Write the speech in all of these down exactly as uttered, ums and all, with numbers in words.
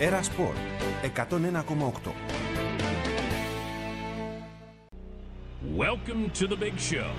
Έρα Σπορ εκατόν ένα κόμμα οκτώ. Welcome to the big show.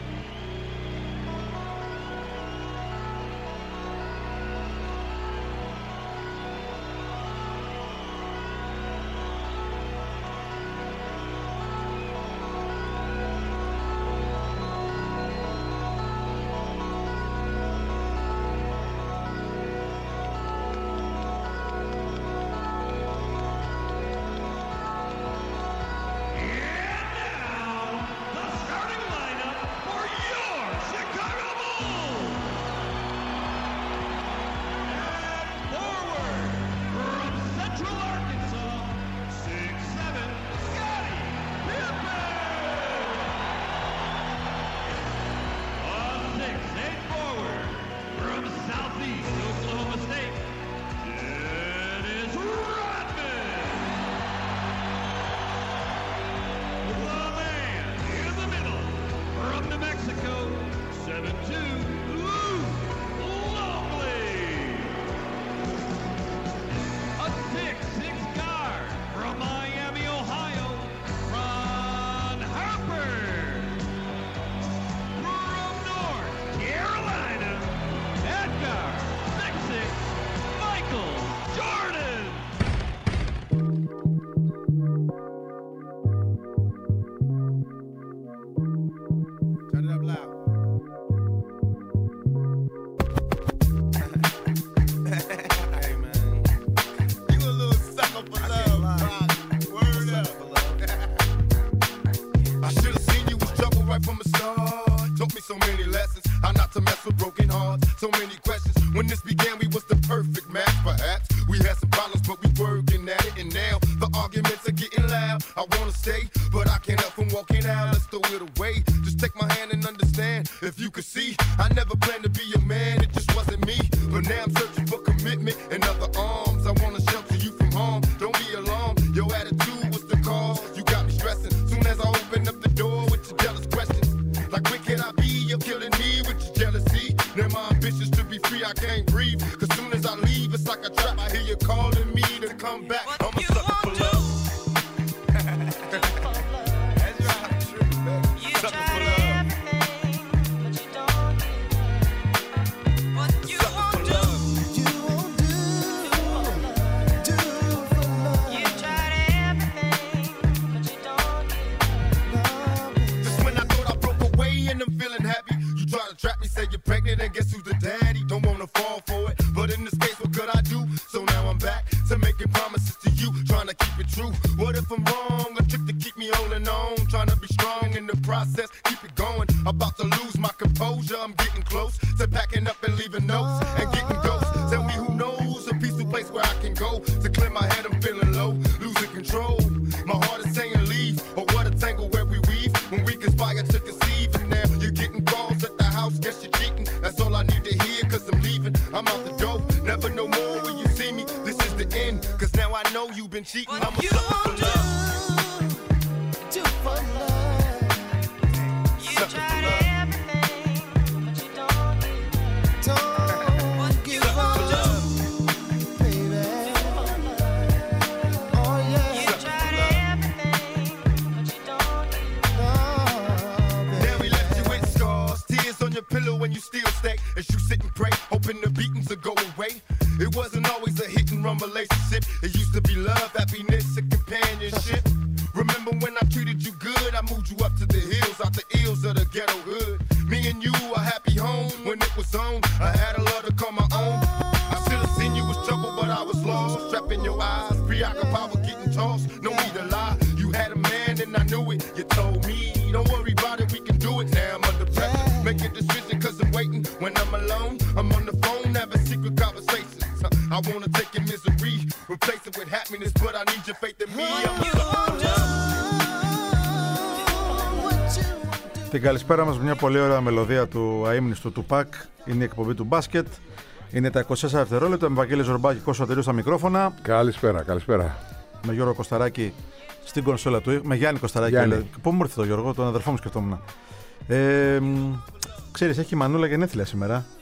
Την καλησπέρα μας, μια πολύ ωραία μελωδία του αείμνηστου του Πακ. Είναι η εκπομπή του μπάσκετ. Είναι τα είκοσι τέσσερα δευτερόλεπτα με Βαγγέλη Ζορμπάκη, Κώστας Σωτηρίου στα μικρόφωνα. Καλησπέρα, καλησπέρα. Με Γιώργο Κωσταράκη στην κονσόλα του. Με Γιάννη Κωσταράκη. Γιάννη. Πού μου ήρθε το Γιώργο, τον αδερφό μου σκεφτόμουν. Ε, ξέρεις, έχει η Μανούλα γενέθλια σήμερα.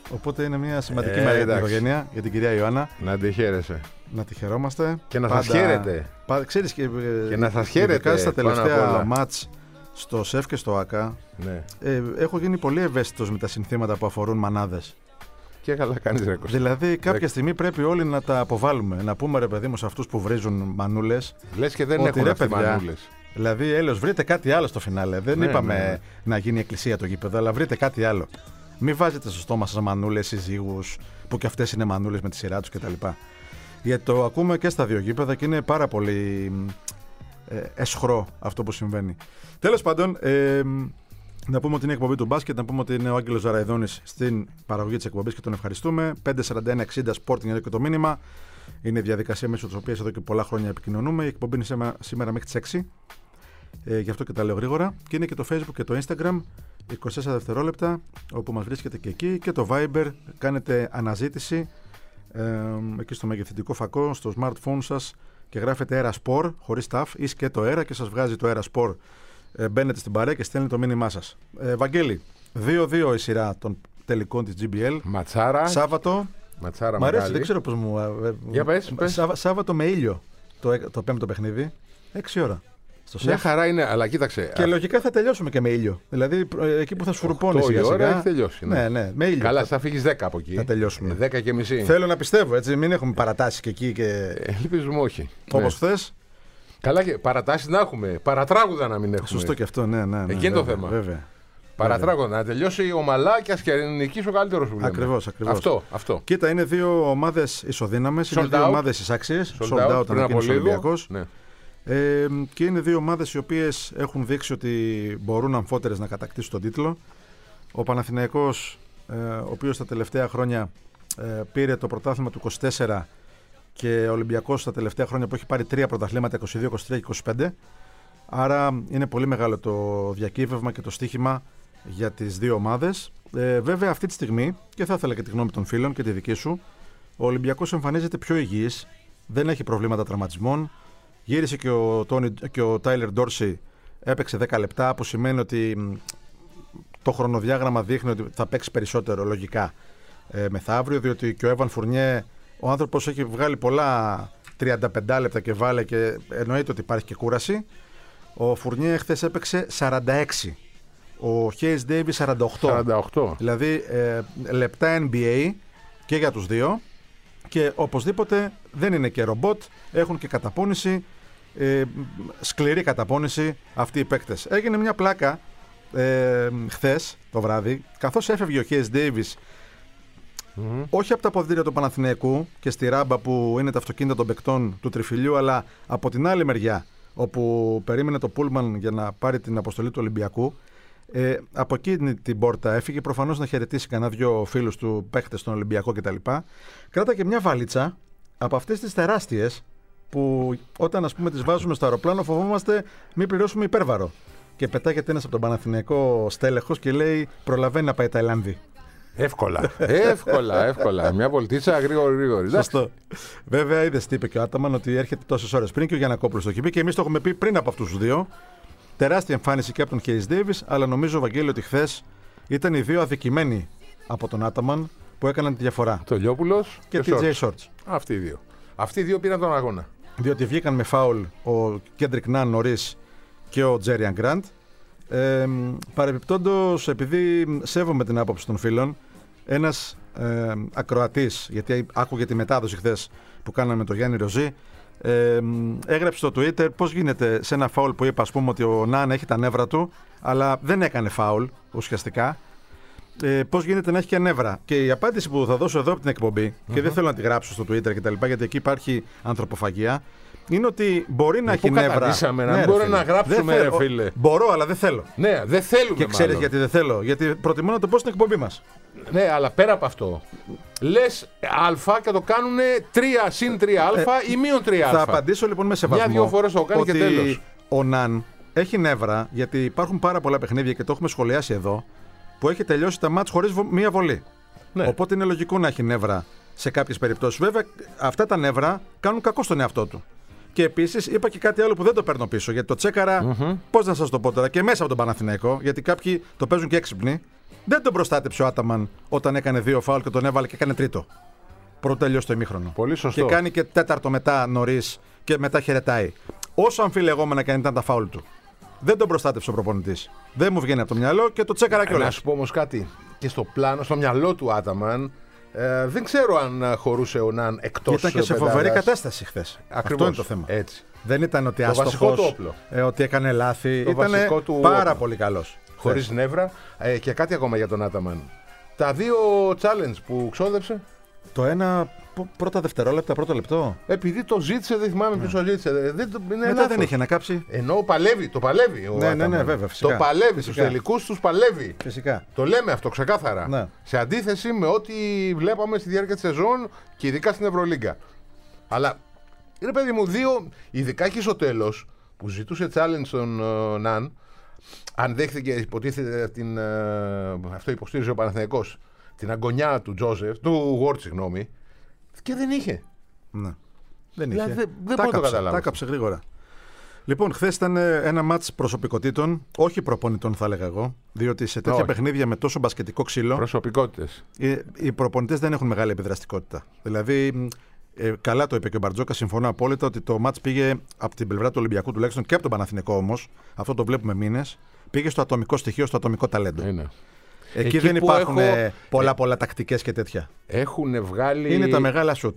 Οπότε είναι μια σημαντική Ε, μέρα για την εντάξει. οικογένεια, για την κυρία Ιωάννα. Να τη χαίρεσαι. Να τη χαιρόμαστε. Και να σας χαίρετε. Πα, ξέρεις, και, Και να σας χαίρετε, ειδικά στα πάνω απ' τελευταία όλα. μάτς στο ΣΕΦ και στο ΑΚΑ, Ναι. ε, έχω γίνει πολύ ευαίσθητος με τα συνθήματα που αφορούν μανάδες. Και καλά κάνεις ρε Κώστα. Δηλαδή, κάποια Δέκα. στιγμή πρέπει όλοι να τα αποβάλουμε. Να πούμε ρε παιδί μου σε αυτούς που βρίζουν μανούλες. Λες και δεν Ότι, έχουν ρε, αυτοί παιδιά, μανούλες. Δηλαδή, έλεος, βρείτε κάτι άλλο στο φινάλε. Δεν Ναι, είπαμε ναι, ναι. να γίνει εκκλησία το γήπεδο, αλλά βρείτε κάτι άλλο. Μην βάζετε στο στόμα σας μανούλες, συζύγους, που και αυτές είναι μανούλες με τη σειρά τους κτλ. Γιατί το ακούμε και στα δύο γήπεδα και είναι πάρα πολύ ε, εσχρό αυτό που συμβαίνει. Τέλος πάντων, ε, να πούμε ότι είναι η εκπομπή του μπάσκετ, να πούμε ότι είναι ο Άγγελος Ζαραϊδόνης στην παραγωγή της εκπομπής και τον ευχαριστούμε. πέντε σαράντα ένα εξήντα Sporting εδώ και το μήνυμα. Είναι η διαδικασία μέσω της οποίας εδώ και πολλά χρόνια επικοινωνούμε. Η εκπομπή είναι σήμερα, σήμερα μέχρι τις έξι. Ε, γι' αυτό και τα λέω γρήγορα. Και είναι και το Facebook και το Instagram, είκοσι τέσσερα δευτερόλεπτα, όπου μας βρίσκεται και εκεί. Και το Viber, κάνετε αναζήτηση ε, εκεί στο μεγεθυντικό φακό, στο smartphone σας και γράφετε Erasport χωρίς ταφ ή και το Era και σας βγάζει το Erasport. Ε, μπαίνετε στην παρέα και στέλνετε το μήνυμά σας. Ε, Βαγγέλη, δύο δύο η σειρά των τελικών της τζι μπι ελ. Ματσάρα. Σάββατο. Ματσάρα Μ' αρέσει, μεγάλη. δεν ξέρω πώς μου. ε, Για πες, πες. Σάββα- Σάββατο με ήλιο το, ε- το πέμπτο παιχνίδι. έξι ώρα. Στο Μια ΣΕΦ. χαρά είναι, αλλά κοίταξε. Και λογικά θα τελειώσουμε και με ήλιο. Δηλαδή ε, εκεί που θα σφουρουπώνει οκτώ η σιγά ώρα σιγά. έχει τελειώσει, ναι. Ναι, ναι, με ήλιο. Καλά, θα, θα φύγεις δέκα από εκεί. θα τελειώσουμε. Ε, δέκα και μισή. Θέλω να πιστεύω, έτσι. Μην έχουμε παρατάσει και εκεί και. Ε, Ελπίζουμε όχι. Όπως Ναι. χθες. Καλά, και παρατάσεις να έχουμε. Παρατράγουδα να μην έχουμε. Σωστό και αυτό, ναι, ναι. ναι Εκεί είναι το βέβαια, θέμα. Βέβαια. Παρατράγουδα. Να τελειώσει ομαλά και ας και νικήσει ο καλύτερος που λέμε. Ακριβώς, ακριβώς. Αυτό, αυτό. Κοίτα, είναι δύο ομάδες ισοδύναμες. Είναι Sold δύο out. ομάδες εισάξιες. Sold Sold out, πριν από ανακοίνωσε ο λίγο. Ολυμπιακός. Ναι. Ε, και είναι δύο ομάδες οι οποίες έχουν δείξει ότι μπορούν αμφότερες να κατακτήσουν τον τίτλο. Ο Παναθηναϊκός, ε, ο οποίος τα τελευταία χρόνια ε, πήρε το πρωτάθλημα του είκοσι τέσσερα και ο Ολυμπιακός τα τελευταία χρόνια που έχει πάρει τρία πρωταθλήματα, είκοσι δύο, είκοσι τρία και είκοσι πέντε. Άρα είναι πολύ μεγάλο το διακύβευμα και το στοίχημα για τις δύο ομάδες. Ε, βέβαια αυτή τη στιγμή, και θα ήθελα και τη γνώμη των φίλων και τη δική σου, ο Ολυμπιακός εμφανίζεται πιο υγιής, δεν έχει προβλήματα τραυματισμών. Γύρισε και ο, Τόνι, και ο Τάιλερ Ντόρσι, έπαιξε δέκα λεπτά, που σημαίνει ότι μ, το χρονοδιάγραμμα δείχνει ότι θα παίξει περισσότερο λογικά ε, μεθαύριο, διότι και ο Έβαν Φουρνιέ, ο άνθρωπος έχει βγάλει πολλά τριάντα πέντε λεπτά και βάλε και εννοείται ότι υπάρχει και κούραση. Ο Φουρνιέ χθες έπαιξε σαράντα έξι, ο Χέις Ντέιβις σαράντα οκτώ. σαράντα οκτώ. Δηλαδή ε, λεπτά Εν Μπι Έι και για τους δύο. Και οπωσδήποτε δεν είναι και ρομπότ, έχουν και καταπώνηση, ε, σκληρή καταπώνηση αυτοί οι παίκτες. Έγινε μια πλάκα ε, χθες το βράδυ, καθώς έφευγε ο Χέις Ντέιβις, Mm-hmm. όχι από τα αποδυτήρια του Παναθηναϊκού και στη ράμπα που είναι τα αυτοκίνητα των παικτών του Τριφυλιού, αλλά από την άλλη μεριά, όπου περίμενε το Πούλμαν για να πάρει την αποστολή του Ολυμπιακού. Ε, από εκείνη την πόρτα έφυγε προφανώς να χαιρετήσει κανένα δυο φίλους του παίχτες στον Ολυμπιακό κτλ. Κράτα και μια βαλίτσα από αυτές τις τεράστιες που όταν ας πούμε τις βάζουμε στο αεροπλάνο φοβόμαστε μην πληρώσουμε υπέρβαρο. Και πετάγεται ένας από τον Παναθηναϊκό στέλεχος και λέει προλαβαίνει να πάει Ταϊλάνδη. Εύκολα. εύκολα, εύκολα. Μια βολτίτσα γρήγορη, γρήγορη. Σωστό. Βέβαια, είδες τι είπε και ο Άταμαν, ότι έρχεται τόσες ώρες πριν και ο Γιαννακόπουλος το έχει πει και εμείς το έχουμε πει πριν από αυτούς τους δύο. Τεράστια εμφάνιση και από τον Χέις Ντέιβις, αλλά νομίζω, Βαγγέλη, ότι χθες ήταν οι δύο αδικημένοι από τον Άταμαν που έκαναν τη διαφορά. Το Λιόπουλος Και ο τι τζέι Shorts. Shorts. Αυτοί οι δύο. Αυτοί οι δύο πήραν τον αγώνα. Διότι βγήκαν με φάουλ ο Κέντρικ Ναν νωρίς και ο Τζέριαν Γκραντ. Ε, παρεμπιπτόντως, επειδή σέβομαι την άποψη των φίλων, ένας ε, ακροατής, γιατί άκουγε τη μετάδοση χθες που κάναμε με τον Γιάννη Ροζή, ε, έγραψε στο Twitter πώς γίνεται σε ένα φάουλ που είπα, ας πούμε, ότι ο Ναν έχει τα νεύρα του, αλλά δεν έκανε φάουλ ουσιαστικά. Ε, πώς γίνεται να έχει και νεύρα. Και η απάντηση που θα δώσω εδώ από την εκπομπή, mm-hmm. και δεν θέλω να τη γράψω στο Twitter κτλ., γιατί εκεί υπάρχει ανθρωποφαγία, είναι ότι μπορεί να Ε, έχει πού νεύρα. καταντήσαμε, να Ναι, μην ρε μπορώ φίλε. να γράψουμε, Δεν ρε θέλω. φίλε. Μπορώ, αλλά δεν θέλω. Ναι, δεν θέλουμε. Και ξέρεις μάλλον. γιατί δεν θέλω. Γιατί προτιμώ να το πω στην εκπομπή μας. Ναι, αλλά πέρα από αυτό. Λες Α και το κάνουν τρία συν τρία Α ή μείον τρία Α. Θα απαντήσω λοιπόν με σεβασμό. Μια-δυο φορές το κάνει ότι και τέλος. Ο Ναν έχει νεύρα, γιατί υπάρχουν πάρα πολλά παιχνίδια και το έχουμε σχολιάσει εδώ, που έχει τελειώσει τα μάτς χωρίς βο- μία βολή. Ναι. Οπότε είναι λογικό να έχει νεύρα σε κάποιες περιπτώσεις. Βέβαια, αυτά τα νεύρα κάνουν κακό στον εαυτό του. Και επίσης είπα και κάτι άλλο που δεν το παίρνω πίσω. Γιατί το τσέκαρα, Mm-hmm. πώς να σας το πω τώρα, και μέσα από τον Παναθηναϊκό, γιατί κάποιοι το παίζουν και έξυπνοι Δεν τον προστάτεψε ο Άταμαν όταν έκανε δύο φάουλ και τον έβαλε και έκανε τρίτο. Πρώτο τελειώσει το ημίχρονο. Πολύ σωστό. Και κάνει και τέταρτο μετά νωρίς και μετά χαιρετάει. Όσο αμφιλεγόμενα και αν ήταν τα φάουλ του. Δεν τον προστάτεψε ο προπονητής. Δεν μου βγαίνει από το μυαλό και το τσέκαρα κιόλας. Να σου πω όμως κάτι. Και στο πλάνο, στο μυαλό του Άταμαν, ε, δεν ξέρω αν χωρούσε ο Ναν εκτός. Ήταν και σε πεντάδας. φοβερή κατάσταση χθες. Αυτό είναι το θέμα. Έτσι. Δεν ήταν ότι Το άστοχος, βασικό του όπλο. ε, ότι έκανε λάθη. Το Ήταν βασικό του πάρα όπλο. πολύ καλός. Χωρίς χθες. νεύρα. Ε, και κάτι ακόμα για τον Άταμαν. Τα δύο challenge που ξόδεψε. Το ένα π- πρώτα δευτερόλεπτα, πρώτο λεπτό. Επειδή το ζήτησε, δεν θυμάμαι ποιος το ζήτησε. Δεν, το- είναι Μετά λάθος. δεν είχε να κάψει. Ενώ παλεύει, το παλεύει. Ο Ναι, ναι, ναι, Άταμαν. βέβαια, φυσικά. Το παλεύει, στους Φυσικά. τελικούς τους παλεύει. Φυσικά. Το λέμε αυτό ξεκάθαρα. Ναι. Σε αντίθεση με ό,τι βλέπαμε στη διάρκεια της σεζόν και ειδικά στην Ευρωλίγκα. Αλλά είναι παιδί μου δύο, ειδικά και στο τέλος που ζητούσε challenge στον uh, Ναν, αν δέχθηκε, υποτίθεται την, uh, αυτό υποστήριζε ο Παναθηναϊκός, την αγωνιά του Τζόζεφ, του Γουόρτ, συγγνώμη, και δεν είχε. Ναι. Δεν Δηλαδή, είχε. δεν- δεν Τα μπορώ να το κάψε, καταλάβω. τα κάψε γρήγορα. Λοιπόν, χθες ήταν ε, ένα μάτς προσωπικότητων, όχι προπονητών θα έλεγα εγώ, διότι σε τέτοια Όχι. παιχνίδια με τόσο μπασκετικό ξύλο, Προσωπικότητες. οι, οι προπονητές δεν έχουν μεγάλη επιδραστικότητα. Δηλαδή, ε, καλά το είπε και ο Μπαρτζόκα, συμφωνώ απόλυτα ότι το μάτς πήγε από την πλευρά του Ολυμπιακού τουλάχιστον και από τον Παναθηναϊκό όμως, αυτό το βλέπουμε μήνες, πήγε στο ατομικό στοιχείο, στο ατομικό ταλέντο. Είναι. Εκεί, Εκεί δεν που υπάρχουν έχω- ε, πολλά πολλά τακτικές και τέτοια. Έχουν βγάλει. Είναι τα μεγάλα σουτ.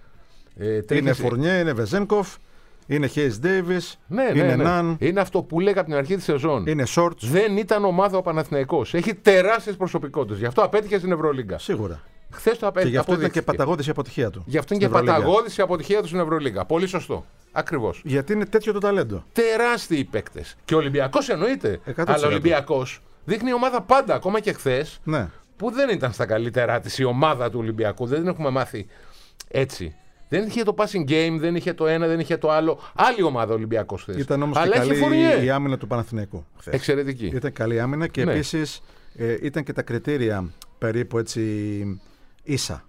ε, τρεις- Είναι Φουρνιέ, είναι Βεζένκοφ, είναι Χέις Ντέιβις, Ναι, ναι, είναι ναι. Ναν, Είναι αυτό που λέγα από την αρχή της σεζόν. είναι Σόρτς. Δεν ήταν ομάδα ο Παναθηναϊκός. Έχει τεράστιες προσωπικότητες. Γι' αυτό απέτυχε στην Ευρωλίγκα. Σίγουρα. Χθες το απέτυχε. Και γι' αυτό ήταν και αποδείχθηκε. παταγώδης η αποτυχία του. Γι' αυτό είναι στην και Ευρωλίγκα. παταγώδης η αποτυχία του στην Ευρωλίγκα. Πολύ σωστό. Ακριβώς. Γιατί είναι τέτοιο το ταλέντο. Τεράστιοι παίκτες. Και ο Ολυμπιακός εννοείται. εκατό τοις εκατό. Αλλά ο Ολυμπιακός δείχνει ομάδα πάντα, ακόμα και χθες, Ναι. που δεν ήταν στα καλύτερά της η ομάδα του Ολυμπιακού. Δεν την έχουμε μάθει έτσι. Δεν είχε το passing game, δεν είχε το ένα, δεν είχε το άλλο. Άλλη ομάδα ο Ολυμπιακός χθες. Ήταν όμως Αλλά και είχε καλή Φουρνιέ. η άμυνα του Παναθηναϊκού χθες. Εξαιρετική. Ήταν καλή άμυνα και Ναι. επίσης ε, ήταν και τα κριτήρια περίπου έτσι ίσα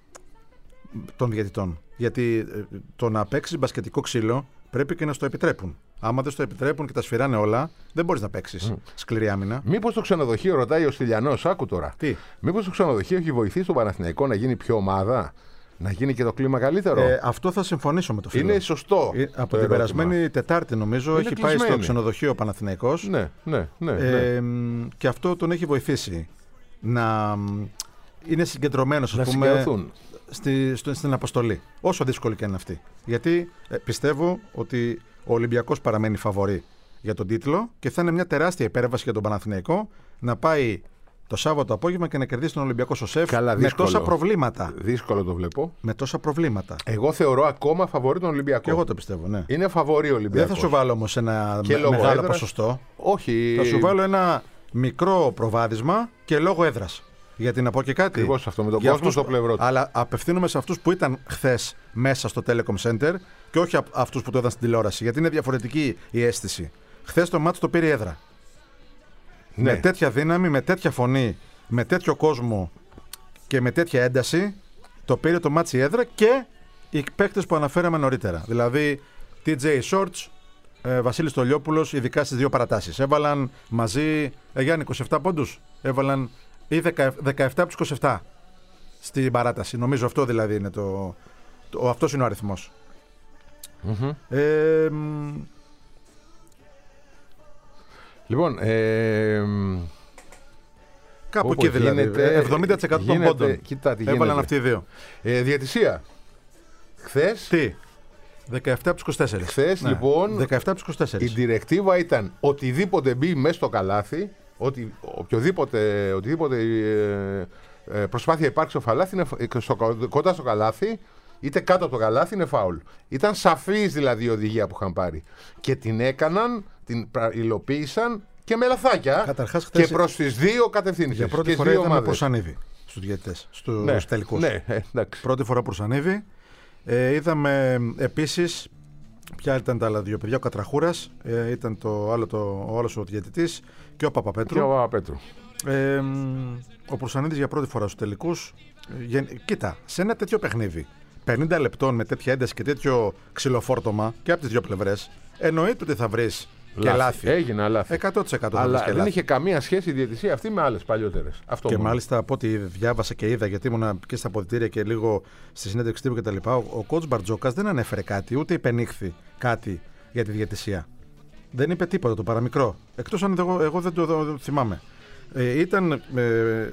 των διαιτητών. Γιατί ε, το να παίξει μπασκετικό ξύλο πρέπει και να στο επιτρέπουν. Άμα δεν στο επιτρέπουν και τα σφυράνε όλα, δεν μπορείς να παίξεις σκληρή άμυνα. Μήπως το ξενοδοχείο, ρωτάει ο Στυλιανός, άκου τώρα. Τι? Μήπως το ξενοδοχείο έχει βοηθήσει τον Παναθηναϊκό να γίνει πιο ομάδα, να γίνει και το κλίμα καλύτερο. Ε, αυτό θα συμφωνήσω με το φίλο. Είναι σωστό. Ε, το από την ερώτημα. περασμένη Τετάρτη νομίζω Είναι έχει πάει στο κλεισμένη. ξενοδοχείο ο Παναθηναϊκός. Ναι, ναι, ναι. ναι. Ε, μ, και αυτό τον έχει βοηθήσει να μ, είναι συγκεντρωμένος, να ας πούμε, συγκεντρωθούν. στη, στο- στην αποστολή. Όσο δύσκολη και είναι αυτή. Γιατί ε, πιστεύω ότι ο Ολυμπιακός παραμένει φαβορί για τον τίτλο και θα είναι μια τεράστια υπέρβαση για τον Παναθηναϊκό να πάει το Σάββατο απόγευμα και να κερδίσει τον Ολυμπιακό Σοσέφ Καλά, με δύσκολο. τόσα προβλήματα. Δύσκολο το βλέπω. Με τόσα προβλήματα. Εγώ θεωρώ ακόμα φαβορί τον Ολυμπιακό. Και εγώ το πιστεύω, ναι. Είναι φαβορί ο Ολυμπιακός. Δεν θα σου βάλω όμως ένα Και με- λόγω μεγάλο έδρας. ποσοστό. Όχι. Θα σου βάλω ένα μικρό προβάδισμα και λόγω έδρας. Γιατί να πω και κάτι. Ακριβώς αυτό, με τον για κόσμο αυτούς- στο πλευρό του. Αλλά απευθύνομαι σε αυτούς που ήταν χθες μέσα στο Telecom Center και όχι α- αυτούς που το είδαν στην τηλεόραση. Γιατί είναι διαφορετική η αίσθηση. Χθες το μάτς το πήρε η έδρα. Ναι. Με τέτοια δύναμη, με τέτοια φωνή, με τέτοιο κόσμο και με τέτοια ένταση, το πήρε το μάτς η έδρα και οι παίκτες που αναφέραμε νωρίτερα. Δηλαδή, τι τζέι Shorts, ε, Βασίλης Στολιόπουλος, ειδικά στις δύο παρατάσεις. Έβαλαν μαζί, ε, Γιάννη, είκοσι επτά πόντους. Έβαλαν ή δεκα- δεκαεπτά από τους είκοσι επτά στην παράταση. Νομίζω αυτό δηλαδή είναι το, το αυτός είναι ο αριθμός. Μμμ. Ε, μ, Λοιπόν, ε, κάπου Όπου εκεί δηλαδή. γίνεται- εβδομήντα τοις εκατό των γίνεται- πόντων. κοίτα τι Έβαλαν γίνεται. αυτοί οι δύο. ε, διαιτησία. Χθες, Τι, δεκαεπτά από τους είκοσι τέσσερα. Χθες, λοιπόν, δεκαεπτά από τους είκοσι τέσσερα. η διρεκτίβα ήταν οτιδήποτε μπει μέσα στο καλάθι, ότι, οποιοδήποτε, οτιδήποτε ε, ε, προσπάθεια υπάρξει στο καλάθι, είναι, φ- στο, κοντά στο καλάθι, είτε κάτω από το καλάθι είναι φάουλ. Ήταν σαφής δηλαδή η οδηγία που είχαν πάρει. Και την έκαναν, την πρα- υλοποίησαν και με λαθάκια. Καταρχάς, και χθες- προς τις δύο κατευθύνσεις. Για πρώτη και φορά δύο είδαμε ομάδες. προσανίδη στους διαιτητές, στους Ναι, τελικούς. ναι, ε, εντάξει. Πρώτη φορά προσανίδη. Ε, είδαμε επίσης, ποια ήταν τα άλλα δύο παιδιά, ο Κατραχούρας, ε, ήταν το άλλο το, ο άλλος ο διαιτητής και ο Παπαπέτρου. Και ο Παπαπέτρου. Ε, μ, ο Προσανίδης για πρώτη φορά στους τελικούς. Ε, γεν- κοίτα, σε ένα τέτοιο παιχνίδι, πενήντα λεπτών με τέτοια ένταση και τέτοιο ξυλοφόρτωμα και από τις δύο πλευρές, εννοείται ότι θα βρεις Και λάθη. Έγινε λάθη. εκατό τοις εκατό Αλλά δεν λάθη. είχε καμία σχέση η διαιτησία αυτή με άλλες παλιότερες. Αυτό και μόνο. μάλιστα από ό,τι διάβασα και είδα, γιατί ήμουν και στα αποδυτήρια και λίγο στη συνέντευξη τύπου κτλ. Ο, ο coach Μπαρτζόκας δεν ανέφερε κάτι, ούτε υπενήχθη κάτι για τη διαιτησία. Δεν είπε τίποτα, το παραμικρό. Εκτός αν εγώ, εγώ δεν το, το, το θυμάμαι. Ε, ήταν ε,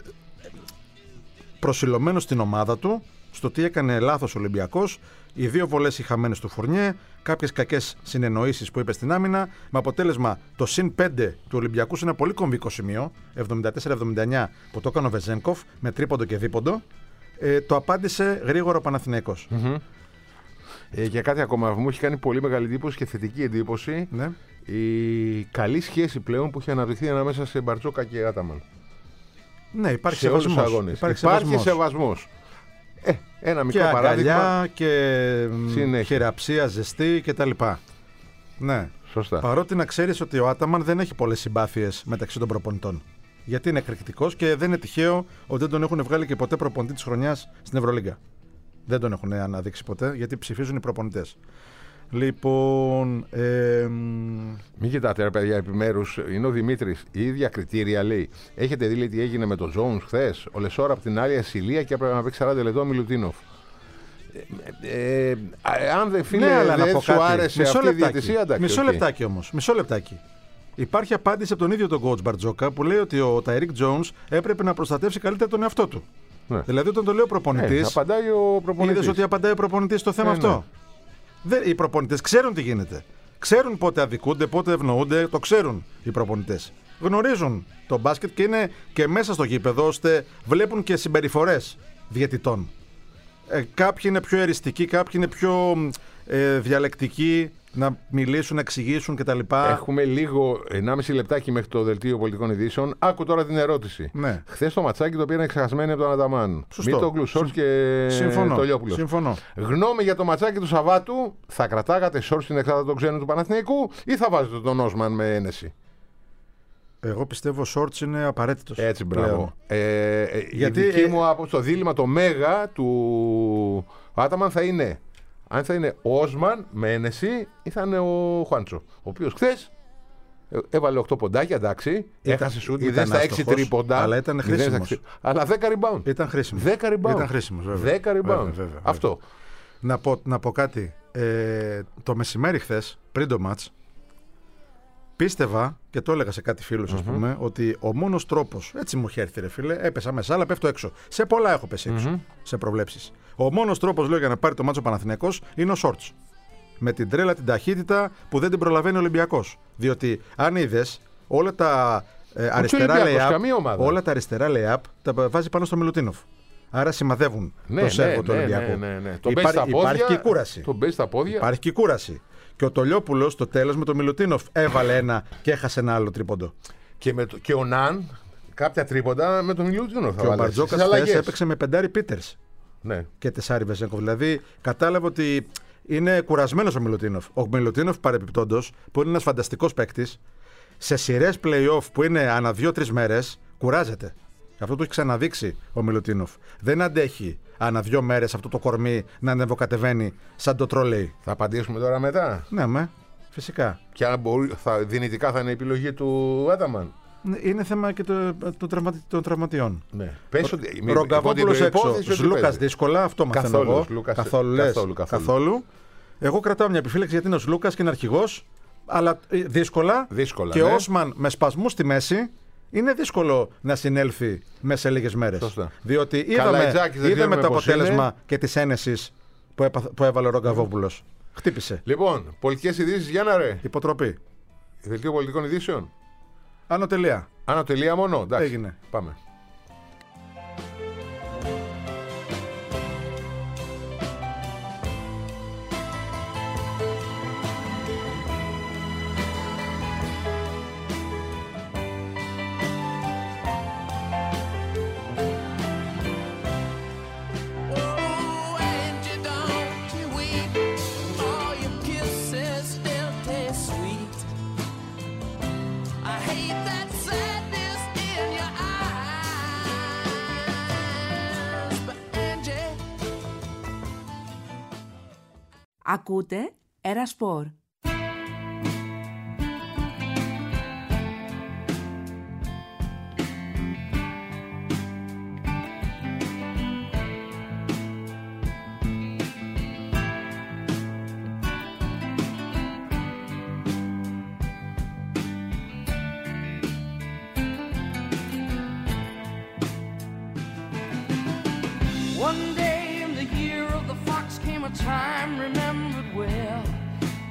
προσιλωμένος στην ομάδα του, στο τι έκανε λάθος ο Ολυμπιακός, οι δύο βολές οι χαμένες του Φουρνιέ, κάποιες κακές συνεννοήσεις που είπε στην άμυνα, με αποτέλεσμα το συν πέντε του Ολυμπιακού σε ένα πολύ κομβικό σημείο, εβδομήντα τέσσερα εβδομήντα εννιά, που το έκανε ο Βεζένκοφ, με τρίποντο και δίποντο. Ε, το απάντησε γρήγορα ο Παναθηναϊκός. Mm-hmm. Ε, και κάτι ακόμα, μου έχει κάνει πολύ μεγάλη εντύπωση και θετική εντύπωση, Ναι. η καλή σχέση πλέον που έχει αναπτυχθεί ανάμεσα σε Μπαρτζόκα και Άταμαν. Ναι, υπάρχει σε όλους τους σεβασμός. αγώνες. Υπάρχει Υπάρχει σεβασμός. σεβασμός. Ε, ένα μικρό Και παράδειγμα. αγκαλιά και Συνέχεια. χειραψία ζεστή κτλ. Ναι. Σωστά. Παρότι να ξέρεις ότι ο Άταμαν δεν έχει πολλές συμπάθειες μεταξύ των προπονητών. Γιατί είναι εκρηκτικός και δεν είναι τυχαίο ότι δεν τον έχουν βγάλει και ποτέ προπονητή της χρονιάς στην Ευρωλίγκα. Δεν τον έχουν αναδείξει ποτέ, γιατί ψηφίζουν οι προπονητές. Λοιπόν. Ε, Μην κοιτάτε, ρε παιδιά, επιμέρους. Είναι ο Δημήτρης. Η ίδια κριτήρια λέει. Έχετε δει λέει, τι έγινε με τον Jones χθες. Ο Λεσόρα από την άλλη ασυλία και έπρεπε να παίξει σαράντα λεπτά ο Μιλουτίνοφ. Ε, ε, αν δεν φίλε, ναι, αλλά να δεν πω σου κάτι. άρεσε Μισό αυτή η λεπτάκι. διαιτησία, εντάξει. Μισό okay. λεπτάκι όμως. Μισό λεπτάκι. Υπάρχει απάντηση από τον ίδιο τον coach Μπαρτζόκα που λέει ότι ο Ταϊρίκ Τζόουνς έπρεπε να προστατεύσει καλύτερα τον εαυτό του. Ναι. Δηλαδή, όταν το λέει ο προπονητής. Ε, απαντάει ο προπονητής. Είδες ότι απαντάει ο προπονητής στο θέμα ε, αυτό. Ναι. Δεν, οι προπονητές ξέρουν τι γίνεται. Ξέρουν πότε αδικούνται, πότε ευνοούνται. Το ξέρουν οι προπονητές. Γνωρίζουν το μπάσκετ και είναι και μέσα στο γήπεδο, ώστε βλέπουν και συμπεριφορές διαιτητών. Ε, κάποιοι είναι πιο εριστικοί, κάποιοι είναι πιο ε, διαλεκτικοί, να μιλήσουν, να εξηγήσουν κτλ. Έχουμε λίγο ενάμιση λεπτάκι μέχρι το δελτίο πολιτικών ειδήσεων. Άκου τώρα την ερώτηση. Ναι. Χθες το ματσάκι το πήραν ξεχασμένοι από τον Αταμάν. Σωστό. Μήτογλου, Σόρτς και Συμφωνώ. το Λιόπουλος. Συμφωνώ. Γνώμη για το ματσάκι του Σαββάτου, θα κρατάγατε Σόρτς στην εξάδα των ξένων του Παναθηναϊκού ή θα βάζετε τον Όσμαν με ένεση? Εγώ πιστεύω ο Σόρτς είναι απαραίτητος. Έτσι, μπράβο. Ε, ε, Γιατί, η δική ε, μου άποψη, το δίλημμα, το μέγα του Άταμαν θα είναι αν θα είναι ο Όσμαν με ένεση ή θα είναι ο Χουάντσο. Ο οποίος χθες έβαλε οκτώ ποντάκια, εντάξει. Έχασε σουτ, μηδέν στα έξι τρίποντα. Αλλά ήταν χρήσιμος. Αλλά δέκα rebound. Ήταν χρήσιμος. δέκα rebound. Ήταν χρήσιμος, βέβαια. δέκα rebound. Βέβαια, βέβαια, βέβαια. Αυτό. Να πω, να πω κάτι. Ε, το μεσημέρι χθες, πριν το μάτς, πίστευα και το έλεγα σε κάτι φίλους, ας Mm-hmm. πούμε, ότι ο μόνος τρόπος, έτσι μου είχε έρθει ρε φίλε, έπεσα μέσα, αλλά πέφτω έξω. Σε πολλά έχω πέσει έξω, Mm-hmm. σε προβλέψεις. Ο μόνος τρόπος, λέω, για να πάρει το μάτσο Παναθηναϊκός είναι ο Σόρτς. Με την τρέλα, την ταχύτητα που δεν την προλαβαίνει ο Ολυμπιακός. Διότι αν είδες, όλα τα ε, αριστερά lay-up, όλα τα αριστερά lay-up τα βάζει πάνω στο Μιλουτίνοφ. Άρα σημαδεύουν ναι, το σέρβο ναι, του ναι, Ολυμπιακού. Ναι, ναι, ναι. Τον Υπά, στα πόδια, υπάρχει και η κούραση. Τον παίζει στα πόδια. Υπάρχει και η κούραση. Και ο Τολιόπουλος στο τέλος με τον Μιλουτίνοφ έβαλε ένα και έχασε ένα άλλο τρίποντο. Και, με το, και ο Ναν κάποια τρίποντα με τον Μιλουτίνοφ. Και ο Μπαρτζόκας χθες έπαιξε με πεντάρι Πίτερς. Ναι. Και τεσσάρι Βεζένκοφ. Δηλαδή κατάλαβε ότι είναι κουρασμένος ο Μιλουτίνοφ. Ο Μιλουτίνοφ παρεπιπτόντος, που είναι ένας φανταστικός παίκτης, σε σειρές play-off που είναι ανά δύο-τρεις μέρες, κουράζεται. Αυτό το έχει ξαναδείξει ο Μιλουτίνοφ. Δεν αντέχει ανά δύο μέρες αυτό το κορμί να ανεβοκατεβαίνει σαν το τρολέι. Θα απαντήσουμε τώρα μετά. Ναι, με. Φυσικά. Και αν μπορεί, θα, δυνητικά θα είναι η επιλογή του Άταμαν. Είναι θέμα και των το, το, το τραυματιών. Ναι. Πες ότι. Ρογκαβόπουλος έξω. Σλούκας δύσκολα, αυτό μαθαίνω εγώ. Λούκας, καθόλου, λες, καθόλου, καθόλου. καθόλου. Εγώ κρατάω μια επιφύλαξη γιατί είναι ο Σλούκας και είναι αρχηγός. Αλλά δύσκολα. δύσκολα και ναι. ο Όσμαν με σπασμούς στη μέση είναι δύσκολο να συνέλθει μέσα σε λίγες μέρες. Σωστά. Διότι είδαμε, είδαμε το αποτέλεσμα είναι. και της ένεσης που, έπα, που έβαλε ο Ρογκαβόπουλος. Χτύπησε. Λοιπόν, πολιτικές ειδήσεις, για να ρε. Υποτροπή. Δελτίο πολιτικών ειδήσεων. Άνω τελεία. Άνω τελεία μόνο. Εντάξει. Έγινε. Πάμε. Ακούτε Era Sport.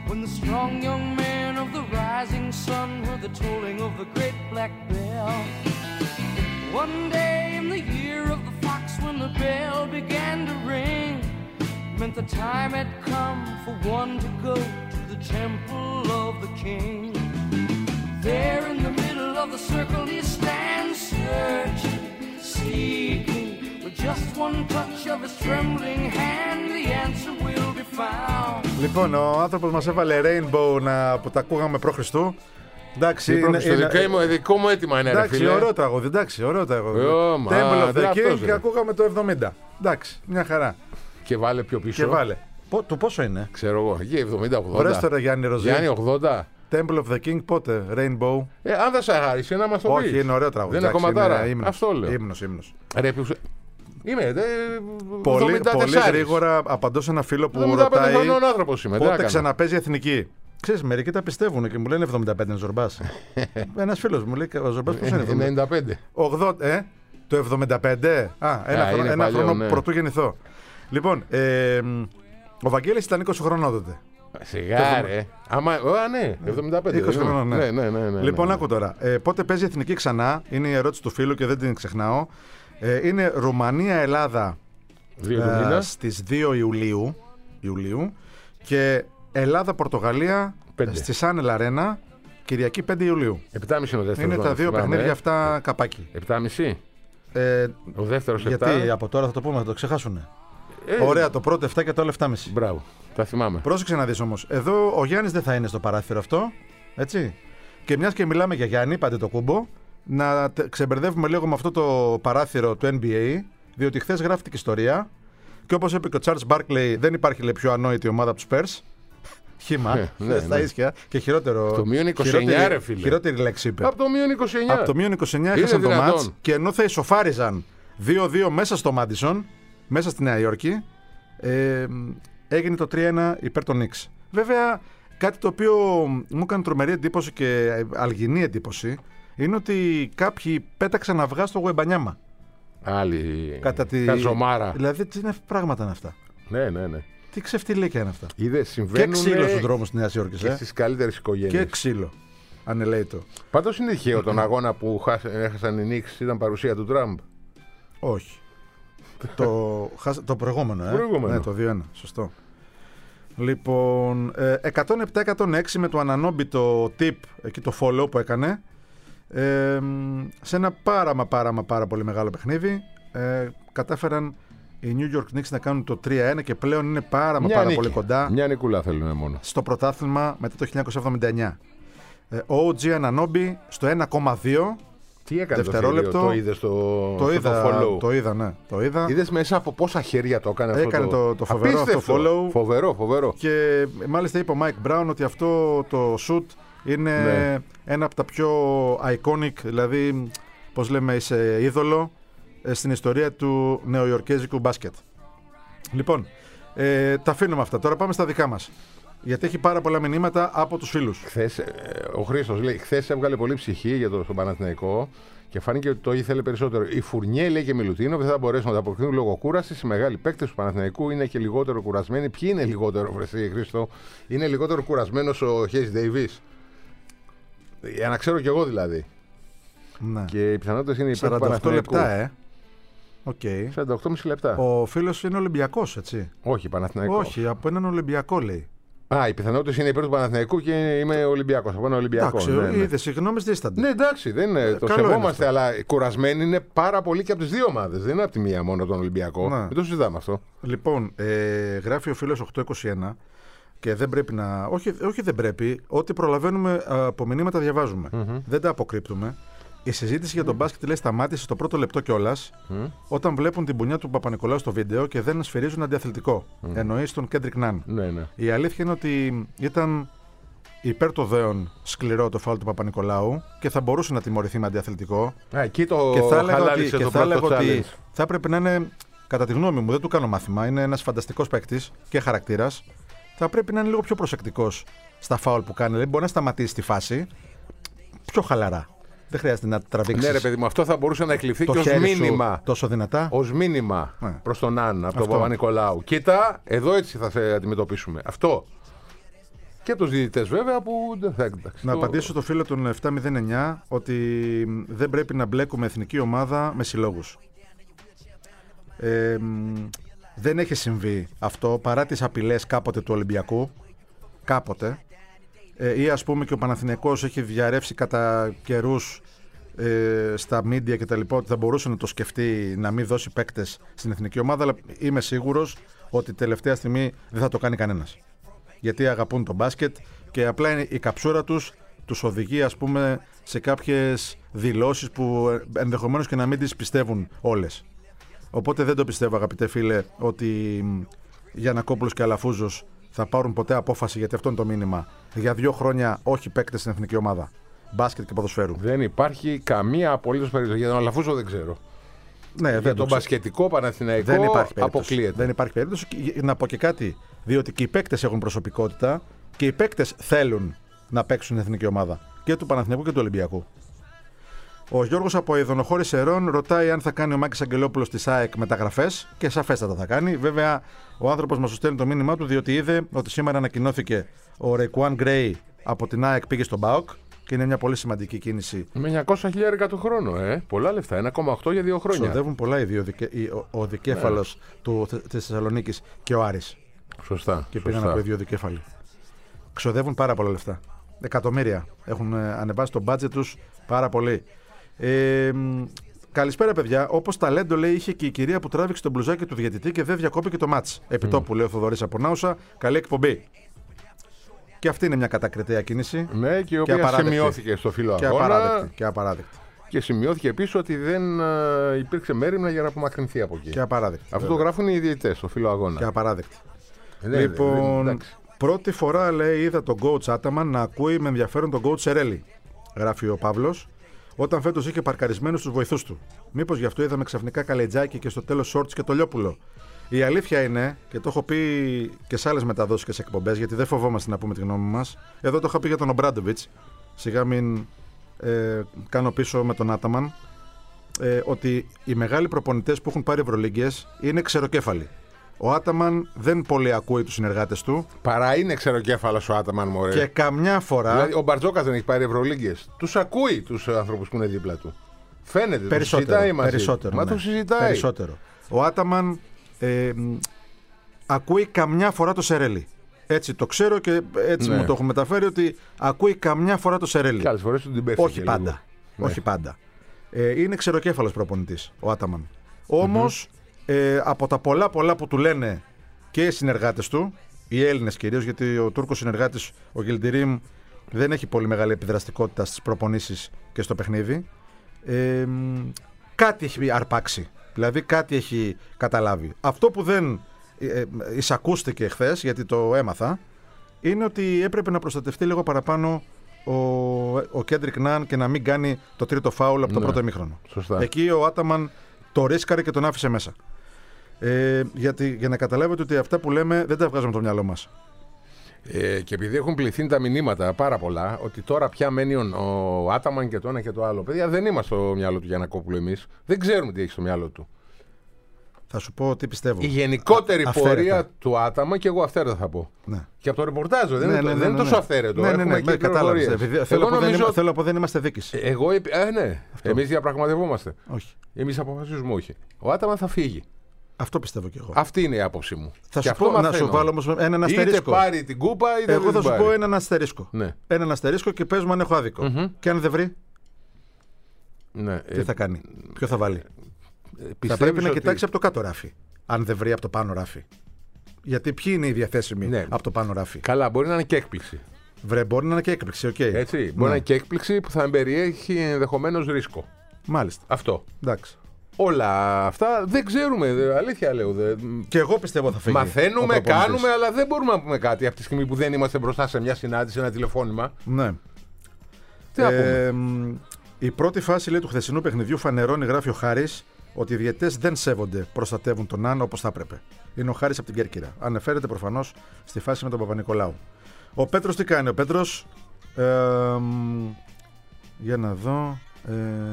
when the strong young men of the rising sun heard the tolling of the great black bell. One day in the year of the fox, when the bell began to ring, meant the time had come for one to go to the temple of the king. There in the middle of the circle he stands, searching, seeking, with just one touch of his trembling hand, the answer will be found. Λοιπόν, ο άνθρωπος μας έβαλε Rainbow να, που τα ακούγαμε προ Χριστού. Εντάξει, είναι, είναι, είναι, δικό μου έτοιμα είναι, εντάξει, ρε φίλε. ωραίο τραγούδι, εντάξει, ωραίο τραγούδι. Oh, Temple of the King και ακούγαμε το εβδομήντα. Εντάξει, μια χαρά. Και βάλε πιο πίσω. Και βάλε. Πο, το πόσο είναι? Ξέρω εγώ, εκεί εβδομήντα ογδόντα. Ωραίος τώρα Γιάννη Ροζή. Γιάννη ογδόντα. Temple of the King πότε, Rainbow. Ε, αν δεν σε άρεσε να μας το πεις. Όχι, είναι ωραίο τραγούδι. Δεν είναι κομματάρα. Ύμνος, αυτό λέω. Ύμνος, ύμνος. Ρε, είμαι, δε, πολύ, πολύ γρήγορα απαντώ σε ένα φίλο που ρωτάει είμαι, πότε ξαναπέζει εθνική. Ξέρεις, μερικοί τα πιστεύουν και μου λένε εβδομήντα πέντε είναι Ζορμπάς. Ένας φίλος μου λέει, ο Ζορμπάς πώς είναι? ενενήντα πέντε. ογδόντα, ε, το εβδομήντα πέντε. Α, ένα, Α, χρόνο, ένα παλιό, χρόνο ναι. Πρωτού γεννηθώ. Λοιπόν, ε, ο Βαγγέλης ήταν είκοσι χρονών τότε. Σιγά ρε. Άμα, α, ναι, εβδομήντα πέντε. είκοσι χρονών, ναι. Ναι, ναι, ναι, ναι, λοιπόν, ναι. άκου τώρα. Ε, πότε παίζει εθνική ξανά, είναι η ερώτηση του φίλου και δεν την ξεχνάω. Ε, είναι Ρουμανία-Ελλάδα ε, στις δύο Ιουλίου, Ιουλίου και Ελλάδα-Πορτογαλία στη Σάνελ Αρένα Κυριακή πέντε Ιουλίου. επτά και μισή είναι ο δεύτερος. Είναι τα δύο παιχνίδια αυτά καπάκι. επτά και μισή. Ε, ο δεύτερος επτά. Γιατί από τώρα θα το πούμε, θα το ξεχάσουν. Ε, Ωραία, το πρώτο επτά και το άλλο επτά και μισή. Μπράβο, τα θυμάμαι. Πρόσεξε να δεις όμως. Εδώ ο Γιάννης δεν θα είναι στο παράθυρο αυτό. Έτσι. Και μιας και μιλάμε για Γιάννη, πάτε το κούμπο, να ξεμπερδεύουμε λίγο με αυτό το παράθυρο του N B A, διότι χθες γράφτηκε ιστορία και όπως είπε και ο Charles Barkley, δεν υπάρχει λέει, πιο ανόητη ομάδα από τους Spurs. Χήμα, ναι, ναι, στα ναι. ίσια και χειρότερο. Το μείον είκοσι εννιά, χειρότερη, ρε φίλε. Χειρότερη λέξη είπε. Από το μείον είκοσι εννιά. Από το μείον είκοσι εννιά έχασαν το μάτς και ενώ θα ισοφάριζαν δύο δύο μέσα στο Μάντισον, μέσα στη Νέα Υόρκη, ε, έγινε το τρία ένα υπέρ των Knicks. Βέβαια, κάτι το οποίο μου έκανε τρομερή εντύπωση και αλγινή εντύπωση είναι ότι κάποιοι πέταξαν αυγά στο Γουεμπανιάμα. Άλλη. Κατά τη... Καζομάρα. Δηλαδή, τι είναι πράγματα είναι αυτά. Ναι, ναι, ναι. Τι ξεφτιλίκια είναι αυτά. Είδες, συμβαίνουν. Και ξύλο στους δρόμους της Νέας Υόρκης. Και ε? στις καλύτερες οικογένειες. Και ξύλο. Ανελέητο. Πάντως είναι τυχαίο τον αγώνα που έχασαν οι Knicks, ήταν παρουσία του Τραμπ. Όχι. το, το προηγούμενο, ε. προηγούμενο. Ναι, το δύο ένα. Σωστό. Λοιπόν, εκατόν επτά εκατόν έξι με το ανανόμπιτο tip, εκεί το follow που έκανε, ε, σε ένα πάρα μα πάρα μα πάρα πολύ μεγάλο παιχνίδι, ε, κατάφεραν οι New York Knicks να κάνουν το τρία ένα και πλέον είναι πάρα μα πάρα νίκη. πολύ κοντά. Μια νικούλα θέλουν μόνο. Στο πρωτάθλημα μετά το χίλια εννιακόσια εβδομήντα εννιά. Ε, ο Ο Τζι Ανανόμπι στο ένα κόμμα δύο. Τι έκανε δευτερόλεπτο. Το, το είδε στο, το, είδα, στο follow. Το είδα, ναι. Το είδα. Είδες μέσα από πόσα χέρια το έκανε, έκανε αυτό το... το, το φοβερό αυτό follow. Φοβερό, φοβερό. Και μάλιστα είπε ο Mike Brown ότι αυτό το shoot είναι ναι. ένα από τα πιο iconic, δηλαδή, πώς λέμε, είσαι είδωλο στην ιστορία του νεοϊορκέζικου μπάσκετ. Λοιπόν, ε, τα αφήνουμε αυτά. Τώρα πάμε στα δικά μας. Γιατί έχει πάρα πολλά μηνύματα από τους φίλους. Χθες, ο Χρήστος λέει: χθες έβγαλε πολύ ψυχή για το, τον Παναθηναϊκό και φάνηκε ότι το ήθελε περισσότερο. Η Φουρνιέ, λέει, και Μιλουτίνο δεν θα μπορέσουν να ανταποκριθούν λόγω κούρασης. Οι μεγάλοι παίκτες του Παναθηναϊκού είναι και λιγότερο κουρασμένοι. Ποιοι είναι λιγότερο, βρεσί, Χρήστο? Είναι λιγότερο κουρασμένος ο Χέις Ντέιβις? Για να ξέρω κι εγώ δηλαδή. Ναι. Και οι πιθανότητες είναι υπέρ του Παναθηναϊκού. σαράντα οκτώ λεπτά, ε. Okay. σαράντα οκτώ κόμμα πέντε λεπτά. Ο φίλος είναι Ολυμπιακός, έτσι. Όχι, Παναθηναϊκός. Όχι, από έναν Ολυμπιακό λέει. Α, οι πιθανότητες είναι υπέρ του Παναθηναϊκού και είμαι Ολυμπιακός. Από ένα Ολυμπιακό. Εντάξει, ναι, ναι. Είδες, οι γνώμες δίστανται. Ναι, εντάξει, δεν είναι, ε, το σεβόμαστε, αλλά κουρασμένοι είναι πάρα πολύ και από τις δύο ομάδες. Δεν είναι από τη μία μόνο τον Ολυμπιακό. Ναι. Δεν το συζητάμε αυτό. Λοιπόν, ε, γράφει ο φίλος οκτακόσια είκοσι ένα και δεν πρέπει να. Όχι, όχι δεν πρέπει. Ό,τι προλαβαίνουμε από μηνύματα διαβάζουμε. Mm-hmm. Δεν τα αποκρύπτουμε. Η συζήτηση για τον mm. μπάσκετ λέει σταμάτησε στο πρώτο λεπτό κιόλας mm. όταν βλέπουν την μπουνιά του Παπα-Νικολάου στο βίντεο και δεν σφυρίζουν αντιαθλητικό. Mm. Εννοεί στον Κέντρικ Ναν. Ναι, ναι. Η αλήθεια είναι ότι ήταν υπέρ το δέον σκληρό το φάουλ του Παπα-Νικολάου και θα μπορούσε να τιμωρηθεί με αντιαθλητικό. Α, εκεί το και θα έλεγα ότι, και το θα, έλεγα ότι θα έπρεπε να είναι, κατά τη γνώμη μου, δεν του κάνω μάθημα, είναι ένας φανταστικός παίκτης και χαρακτήρας. Θα πρέπει να είναι λίγο πιο προσεκτικός στα φάουλ που κάνει. Δηλαδή μπορεί να σταματήσει τη φάση πιο χαλαρά. Δεν χρειάζεται να τραβήξεις. Ναι, ρε παιδί μου, αυτό θα μπορούσε να εκλειφθεί και ως μήνυμα. Τόσο δυνατά. Ως μήνυμα ναι. προς τον Άν από τον Παπα-Νικολάου. Κοίτα, εδώ έτσι θα σε αντιμετωπίσουμε. Αυτό. Και τους διαιτητές βέβαια που δεν θα εντάξει. Να το... απαντήσω στο φίλο των επτακόσια εννιά ότι δεν πρέπει να μπλέκουμε εθνική ομάδα με συλλόγους. Ε, δεν έχει συμβεί αυτό παρά τις απειλές κάποτε του Ολυμπιακού. Κάποτε. Ε, ή ας πούμε και ο Παναθηναϊκός έχει διαρρεύσει κατά καιρούς ε, στα media και τα λοιπά ότι θα μπορούσε να το σκεφτεί να μην δώσει παίκτες στην εθνική ομάδα, αλλά είμαι σίγουρος ότι τελευταία στιγμή δεν θα το κάνει κανένας. Γιατί αγαπούν το μπάσκετ και απλά είναι η καψούρα τους τους οδηγεί ας πούμε σε κάποιες δηλώσεις που ενδεχομένως και να μην τις πιστεύουν όλες. Οπότε δεν το πιστεύω, αγαπητέ φίλε, ότι Γιαννακόπουλος και Αλαφούζος θα πάρουν ποτέ απόφαση, γιατί αυτό είναι το μήνυμα. Για δύο χρόνια όχι παίκτες στην εθνική ομάδα. Μπάσκετ και ποδοσφαίρου. Δεν υπάρχει καμία απολύτως περίπτωση. Για τον Αλαφούζο δεν ξέρω. Ναι, για δεν τον μπασκετικό Παναθηναϊκό δεν υπάρχει αποκλείεται. Δεν υπάρχει περίπτωση. Να πω και κάτι. Διότι και οι παίκτες έχουν προσωπικότητα και οι παίκτες θέλουν να παίξουν στην εθνική ομάδα. Και του Παναθηναϊκού και του Ολυμπιακού. Ο Γιώργος από Ιδονοχώρη Ερών ρωτάει αν θα κάνει ο Μάκης Αγγελόπουλος της ΑΕΚ μεταγραφές και σαφέστατα θα κάνει. Βέβαια, ο άνθρωπος μας στέλνει το μήνυμά του διότι είδε ότι σήμερα ανακοινώθηκε ο Ρεκουάν Γκρέι από την ΑΕΚ πήγε στον ΠΑΟΚ και είναι μια πολύ σημαντική κίνηση. Με εννιακόσια χιλιάρικα το χρόνο, ε. Πολλά λεφτά. ένα κόμμα οκτώ για δύο χρόνια. Ξοδεύουν πολλά οι δύο, ο, ο δικέφαλος ναι. της Θεσσαλονίκης και ο Άρης. Σωστά. Και πήγαν από οι δύο δικέφαλοι. Ξοδεύουν πάρα πολλά λεφτά. Εκατομμύρια. Έχουν ανεβάσει το μπάτζετ τους πάρα πολύ. Ε, καλησπέρα, παιδιά. Όπως ταλέντο λέει, είχε και η κυρία που τράβηξε τον μπλουζάκι του διαιτητή και δεν διακόπηκε το μάτς. Επιτόπου, mm. λέει ο Θοδωρής από Νάουσα. Καλή εκπομπή. Και αυτή είναι μια κατακριτέα κίνηση. Ναι, και η οποία και σημειώθηκε στο φύλλο αγώνα. Και απαράδεκτη. Και απαράδεκτη. Και σημειώθηκε επίσης ότι δεν uh, υπήρξε μέριμνα για να απομακρυνθεί από εκεί. Και απαράδεκτη. Αυτό βέβαια. Το γράφουν οι διαιτητές στο φύλλο αγώνα. Και απαράδεκτη. Ναι, λοιπόν, δεν, πρώτη φορά λέει είδα τον coach Άταμαν να ακούει με ενδιαφέρον τον coach Σερέλη. Γράφει ο Παύλος. Όταν φέτος είχε παρκαρισμένους τους βοηθούς του. Μήπως γι' αυτό είδαμε ξαφνικά Καλετζάκη και στο τέλος Σόρτς και το Λιόπουλο. Η αλήθεια είναι, και το έχω πει και σε άλλες μεταδόσεις και σε εκπομπές, γιατί δεν φοβόμαστε να πούμε τη γνώμη μας. Εδώ το είχα πει για τον Ομπράντοβιτς. Σιγά μην ε, κάνω πίσω με τον Άταμαν. Ε, ότι οι μεγάλοι προπονητές που έχουν πάρει ευρωλίγκες είναι ξεροκέφαλοι. Ο Άταμαν δεν πολύ ακούει τους συνεργάτες του. Παρά είναι ξεροκέφαλος ο Άταμαν, μωρέ. Και καμιά φορά. Δηλαδή, ο Μπαρτζόκας δεν έχει πάρει ευρωλίγκες. Τους ακούει τους ανθρώπους που είναι δίπλα του. Φαίνεται. Περισσότερο. Τους συζητάει μαζί. Περισσότερο, Μα ναι. τους συζητάει. Περισσότερο. Ο Άταμαν ε, ακούει καμιά φορά το Σερέλι. Έτσι το ξέρω και έτσι ναι. μου το έχουν μεταφέρει ότι ακούει καμιά φορά το Σερέλι. Και άλλες φορές του την πέφτει. Όχι πάντα. Ναι. Όχι πάντα. Ε, είναι ξεροκέφαλος προπονητής ο Άταμαν. Όμως mm-hmm. ε, από τα πολλά πολλά που του λένε και οι συνεργάτες του, οι Έλληνες κυρίως, γιατί ο Τούρκος συνεργάτης, ο Γιλντιρίμ, δεν έχει πολύ μεγάλη επιδραστικότητα στις προπονήσεις και στο παιχνίδι. Ε, κάτι έχει αρπάξει. Δηλαδή κάτι έχει καταλάβει. Αυτό που δεν ε, εισακούστηκε χθες, γιατί το έμαθα, είναι ότι έπρεπε να προστατευτεί λίγο παραπάνω ο, ο Κέντρικ Ναν και να μην κάνει το τρίτο φάουλ από το ναι, πρώτο ημίχρονο. Σωστά. Εκεί ο Άταμαν το ρίσκαρε και τον άφησε μέσα. Ε, γιατί, για να καταλάβετε ότι αυτά που λέμε δεν τα βγάζουμε από το μυαλό μας. Ε, και επειδή έχουν πληθύνει τα μηνύματα πάρα πολλά, ότι τώρα πια μένει ο, ο Άταμαν και το ένα και το άλλο. Παιδιά, δεν είμαστε στο μυαλό του Γιαννακόπουλου εμείς. Δεν ξέρουμε τι έχει στο μυαλό του. Θα σου πω τι πιστεύω. Η γενικότερη Α, πορεία του Άταμα, και εγώ αυθαίρετα θα πω. Ναι. Και από το ρεπορτάζ, δεν, ναι, είναι, ναι, ναι, δεν είναι ναι, τόσο ναι. αυθαίρετο. Ναι, ναι, ναι, ναι, κατάλαβες. Θέλω, νομίζω... θέλω να πω δεν είμαστε δίκης. Εγώ, ε, ναι, εμείς διαπραγματευόμαστε. Όχι. Εμείς αποφασίζουμε όχι. Ο Άταμα θα φύγει. Αυτό πιστεύω κι εγώ. Αυτή είναι η άποψή μου. Θα σου πω, να σου βάλω όμως έναν αστερίσκο. Είτε πάρει την κούπα, είτε εγώ δεν θα την σου πω έναν αστερίσκο. Ναι. Έναν αστερίσκο και πες μου αν έχω άδικο. Mm-hmm. Και αν δεν βρει, ναι, τι ε, θα κάνει, ποιο θα βάλει. Ε, θα πρέπει να ότι... κοιτάξει από το κάτω ράφι. Αν δεν βρει από το πάνω ράφι. Γιατί ποιοι είναι οι διαθέσιμοι ναι. από το πάνω ράφι. Καλά, μπορεί να είναι και έκπληξη. Βρε, μπορεί να είναι και έκπληξη, okay. Έτσι. Μπορεί ναι. να είναι και έκπληξη που θα περιέχει ενδεχομένως ρίσκο. Μάλιστα. Αυτό. Εντάξει. Όλα αυτά δεν ξέρουμε, αλήθεια λέω. Δε... Και εγώ πιστεύω θα φύγει. Μαθαίνουμε, κάνουμε, αλλά δεν μπορούμε να πούμε κάτι από τη στιγμή που δεν είμαστε μπροστά σε μια συνάντηση, ένα τηλεφώνημα. Ναι. Τι να ε, πούμε. Η πρώτη φάση λέει, του χθεσινού παιχνιδιού φανερώνει, γράφει ο Χάρης, ότι οι διαιτητές δεν σέβονται, προστατεύουν τον Ναν όπως θα έπρεπε. Είναι ο Χάρης από την Κέρκυρα. Αναφέρεται προφανώς στη φάση με τον Παπα-Νικολάου. Ο Πέτρος τι κάνει, ο Πέτρος. Ε, για να δω. Ε,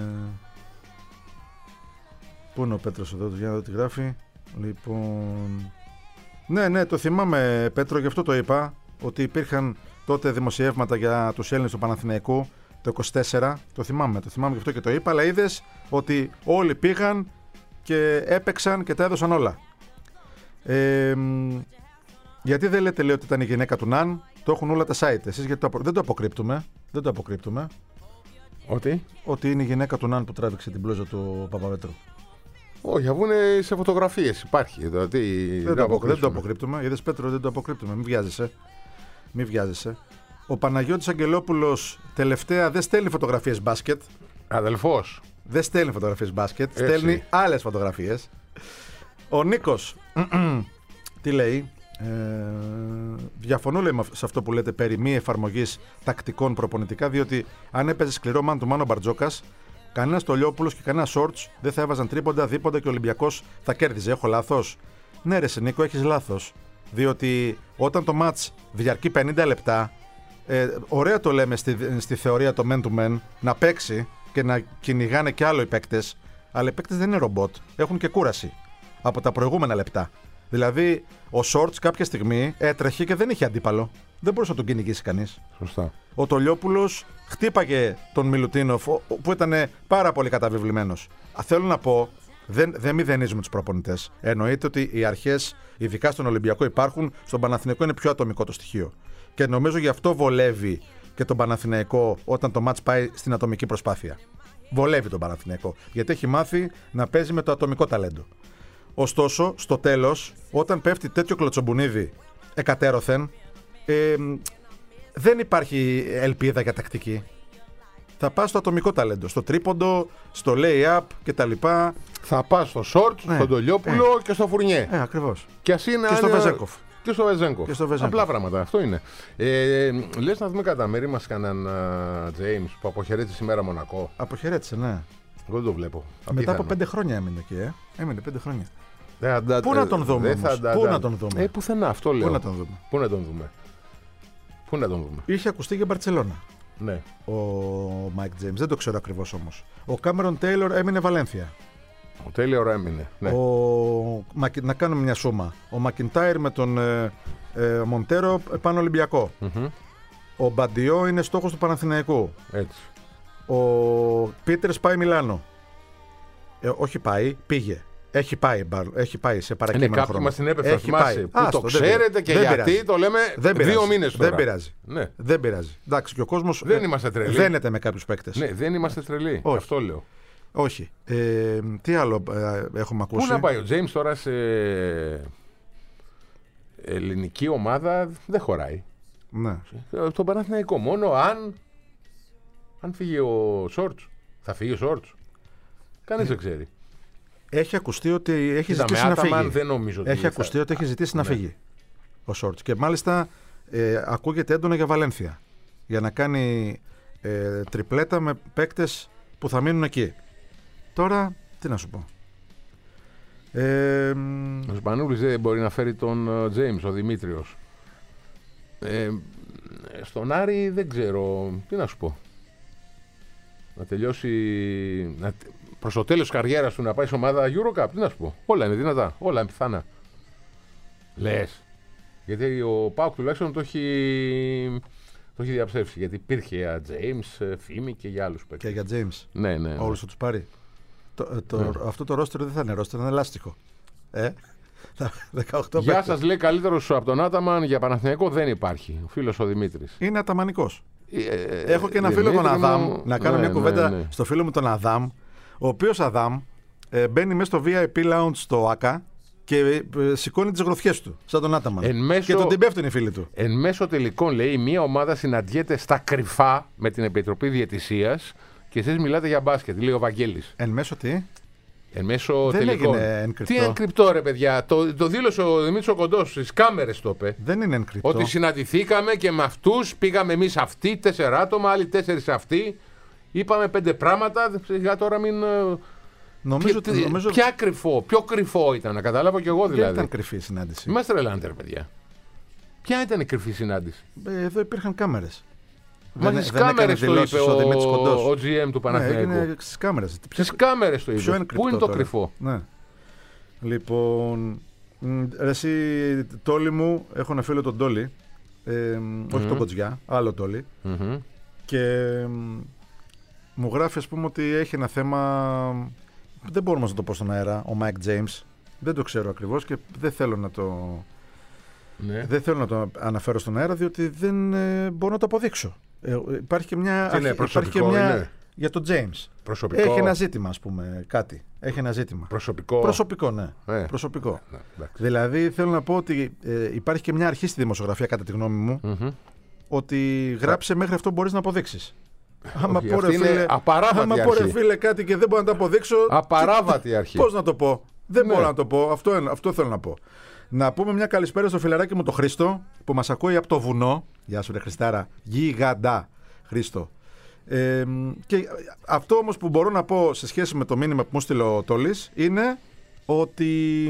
πού είναι ο Πέτρος εδώ, για να δω τι γράφει. Λοιπόν. Ναι, ναι, το θυμάμαι, Πέτρο, γι' αυτό το είπα. Ότι υπήρχαν τότε δημοσιεύματα για τους Έλληνες του Παναθηναϊκού το είκοσι τέσσερα. Το θυμάμαι, το θυμάμαι γι' αυτό και το είπα. Αλλά είδες ότι όλοι πήγαν και έπαιξαν και τα έδωσαν όλα. Ε, γιατί δεν λέτε, λέει, ότι ήταν η γυναίκα του Ναν? Το έχουν όλα τα site. Εσείς γιατί το απο... δεν το αποκρύπτουμε. Δεν το αποκρύπτουμε. Ότι? Ότι είναι η γυναίκα του Ναν που τράβηξε την μπλούζα του Παπαβέτρου. Όχι, αφού είναι σε φωτογραφίες. Υπάρχει. Δηλαδή, δεν, δεν, το δεν το αποκρύπτουμε. Είδες, Πέτρο, δεν το αποκρύπτουμε. Μην βιάζεσαι. Μην βιάζεσαι. Ο Παναγιώτης Αγγελόπουλος τελευταία δεν στέλνει φωτογραφίες μπάσκετ. Αδελφός. Δεν στέλνει φωτογραφίες μπάσκετ. Έτσι. Στέλνει άλλες φωτογραφίες. Ο Νίκος τι λέει? Ε, διαφωνώ, λέει, σε αυτό που λέτε περί μη εφαρμογής τακτικών προπονητικά, διότι αν έπαιζε σκληρό man του Μάνο Μπαρτζόκας, κανένα Στολιόπουλος και κανένα Σόρτς δεν θα έβαζαν τρίποντα, δίποντα και ο Ολυμπιακός θα κέρδιζε. Έχω λάθος? Ναι, ρε Νίκο, έχεις λάθος. Διότι όταν το μάτς διαρκεί πενήντα λεπτά, ε, ωραία το λέμε στη, στη θεωρία το man to man, να παίξει και να κυνηγάνε κι άλλο οι παίκτες, αλλά οι παίκτες δεν είναι ρομπότ, έχουν και κούραση από τα προηγούμενα λεπτά. Δηλαδή, ο Σόρτς κάποια στιγμή έτρεχε και δεν είχε αντίπαλο. Δεν μπορούσε να τον κυνηγήσει κανείς. Σωστά. Ο Τολιόπουλος χτύπαγε τον Μιλουτίνοφ, που ήταν πάρα πολύ καταβεβλημένος. Θέλω να πω, δεν, δεν μηδενίζουμε τους προπονητές. Εννοείται ότι οι αρχές, ειδικά στον Ολυμπιακό, υπάρχουν. Στον Παναθηναϊκό είναι πιο ατομικό το στοιχείο. Και νομίζω γι' αυτό βολεύει και τον Παναθηναϊκό όταν το μάτς πάει στην ατομική προσπάθεια. Βολεύει τον Παναθηναϊκό. Γιατί έχει μάθει να παίζει με το ατομικό ταλέντο. Ωστόσο, στο τέλος, όταν πέφτει τέτοιο κλωτσομπουνίδι εκατέρωθεν, ε, δεν υπάρχει ελπίδα για τακτική. Θα πας στο ατομικό ταλέντο, στο τρίποντο, στο lay-up κτλ. Θα πας στο short, ναι. στον Τολιόπουλο ε. και στο Φουρνιέ. Ε, ακριβώς. Και, ας είναι, και στο Βεζέγκοφ. Και στο Βεζέγκοφ. Και στο Βεζέγκοφ. Απλά πράγματα, αυτό είναι. Ε, λες να δούμε κατά μέρη μας κανέναν James που αποχαιρέτησε σήμερα Μονακό? Αποχαιρέτησε, ναι. Εγώ δεν το βλέπω. Μετά απίθανο. Από πέντε χρόνια έμεινε εκεί, ε. Έμεινε πέντε χρόνια. Ε, αντα... Πού να τον δούμε, θα... Πού να τον δούμε. Ε, πουθενά, αυτό λέω. Πού να τον δούμε. Πού να τον δούμε. Πού να τον δούμε. Είχε ακουστεί για Μπαρτσελώνα. Ναι. Ο Μάικ Τζέιμς, δεν το ξέρω ακριβώς όμως. Ο Κάμερον Τέιλορ έμεινε Βαλένθια. Ο Τέιλορ έμεινε. Ναι. Ο... Να κάνουμε μια σούμα. Ο Μακιντάιρ με τον ε, ε, Μοντέρο πάνω Ολυμπιακό. Mm-hmm. Ο Μπαντιό είναι στόχος του Παναθηναϊκού. Έτσι. Ο Πίτερς πάει Μιλάνο. Ε, όχι πάει, πήγε. Έχει πάει, έχει πάει σε παρακείμενο χρόνο. Είναι κάποιοι μας την έπεφταν, θυμάσαι, που Άστο, το ξέρετε και γιατί πειράζει. Το λέμε δεν δύο μήνες τώρα. Δεν πειράζει. Ναι. Δεν πειράζει. Εντάξει, και ο κόσμος δεν είμαστε τρελοί. δένεται με κάποιους παίκτες. Ναι, δεν είμαστε τρελοί. Όχι. Αυτό λέω. Όχι. Ε, τι άλλο ε, έχουμε ακούσει? Πού να πάει ο James τώρα σε ελληνική ομάδα? Δεν χωράει. Ναι. Το Παναθηναϊκό μόνο αν αν φύγει ο Σόρτς. Θα φύγει ο Σόρτς. Κανείς δεν ξέρει. Έχει ακουστεί ότι έχει Είδαμε, ζητήσει να φύγει. Δεν νομίζω ότι έχει θα... ακουστεί ότι έχει ζητήσει ναι. να φύγει ο Σόρτς. Και μάλιστα ε, ακούγεται έντονα για Βαλένθια. Για να κάνει ε, τριπλέτα με παίκτες που θα μείνουν εκεί. Τώρα, τι να σου πω. Ε, ο Σπανούλης δεν μπορεί να φέρει τον James, ο Δημήτριος. Ε, στον Άρη δεν ξέρω, τι να σου πω. Να τελειώσει, να, προς το τέλος της καριέρας του να πάει σε ομάδα EuroCup, τι να σου πω. Όλα είναι δυνατά, όλα είναι πιθανά. Λες. Γιατί ο ΠΑΟΚ τουλάχιστον το έχει, το έχει διαψεύσει. Γιατί υπήρχε για James, Φίμη και για άλλους παίκτες. Και για James. Ναι, ναι, ναι. Όλους θα τους πάρει. Το, το, ναι. Αυτό το ρόστερ δεν θα είναι ρόστερ, είναι λάστιχο. Ε, δεκαοκτώ Γεια παίκτες. σας, λέει, καλύτερος από τον Άταμαν για Παναθηναϊκό δεν υπάρχει. Ο φίλος ο Δημήτρης. Είναι αταμανικός. Ε, Έχω και ένα Δημήτρη φίλο τον Αδάμ, μου... να κάνω ναι, μια κουβέντα ναι, ναι. στο φίλο μου τον Αδάμ, ο οποίος Αδάμ ε, μπαίνει μέσα στο βι άι πι Lounge στο ΆΚΑ και ε, σηκώνει τις γροθιές του, σαν τον Άταμαν. Μέσω... Και τον την πέφτουν οι φίλοι του. Εν μέσω τελικών, λέει, μια ομάδα συναντιέται στα κρυφά με την Επιτροπή Διαιτησίας και εσείς μιλάτε για μπάσκετ, λέει ο Βαγγέλης. Εν μέσω τι? Εν μέσω δεν τελικών. έγινε εν κρυπτό. Τι εν κρυπτό, ρε παιδιά. Το, το δήλωσε ο Δημήτρης ο Κοντός στις κάμερες το είπε. Δεν είναι εν κρυπτό. Ότι συναντηθήκαμε και με αυτούς, πήγαμε εμείς αυτοί, τέσσερα άτομα, άλλοι τέσσερις αυτοί. Είπαμε πέντε πράγματα. Για τώρα μην. Νομίζω, ποια, νομίζω... ποια κρυφό, πιο κρυφό ήταν, να καταλάβω κι εγώ δηλαδή. Δεν ήταν κρυφή η συνάντηση. Είμαστε τρελάντερ, παιδιά. Ποια ήταν η κρυφή συνάντηση? Ε, εδώ υπήρχαν κάμερες. Μα στις κάμερες το είπε ο, ο, ο τζι εμ του Παναθηναϊκού. Ναι, έγινε στις κάμερες. Στις κάμερες το είπε. Είναι Πού είναι το τώρα. κρυφό? Ναι. Λοιπόν, εσύ Τόλι μου, έχω ένα φίλο τον Τόλι, Ε, Mm-hmm. όχι τον Κοτζιά, άλλο τόλι. Mm-hmm. Και ε, μου γράφει, ας πούμε, ότι έχει ένα θέμα. Δεν μπορούμε να το πω στον αέρα, ο Mike James. Δεν το ξέρω ακριβώς και δεν θέλω να το, Ναι. δεν θέλω να το αναφέρω στον αέρα, διότι δεν ε, μπορώ να το αποδείξω. Ε, υπάρχει και μια. Τι είναι, αρχή- υπάρχει και προσωπικό μια είναι? για τον James. Προσωπικό. Έχει ένα ζήτημα, ας πούμε, κάτι. Έχει ένα ζήτημα. Προσωπικό. Προσωπικό, ναι. Ε. Προσωπικό. Ναι, εντάξει. Δηλαδή, θέλω να πω ότι ε, υπάρχει και μια αρχή στη δημοσιογραφία, κατά τη γνώμη μου, Μμμ. ότι γράψε μέχρι αυτό μπορείς να αποδείξεις. Άμα Όχι, πω, ρε αυτή είναι φίλε, απαράβατη άμα πω, ρε αρχή. φίλε, κάτι και δεν μπορώ να το αποδείξω. Απαράβατη αρχή. Πώς να το πω. Δεν Ναι. μπορώ να το πω. Αυτό, είναι- αυτό θέλω να πω. Να πούμε μια καλησπέρα στο φιλαράκι μου το Χρήστο, που μας ακούει από το βουνό. Γεια σου, ρε Χριστάρα. Γιγαντά, Χρήστο. Ε, και αυτό όμως που μπορώ να πω σε σχέση με το μήνυμα που μου στείλε ο Τόλης είναι ότι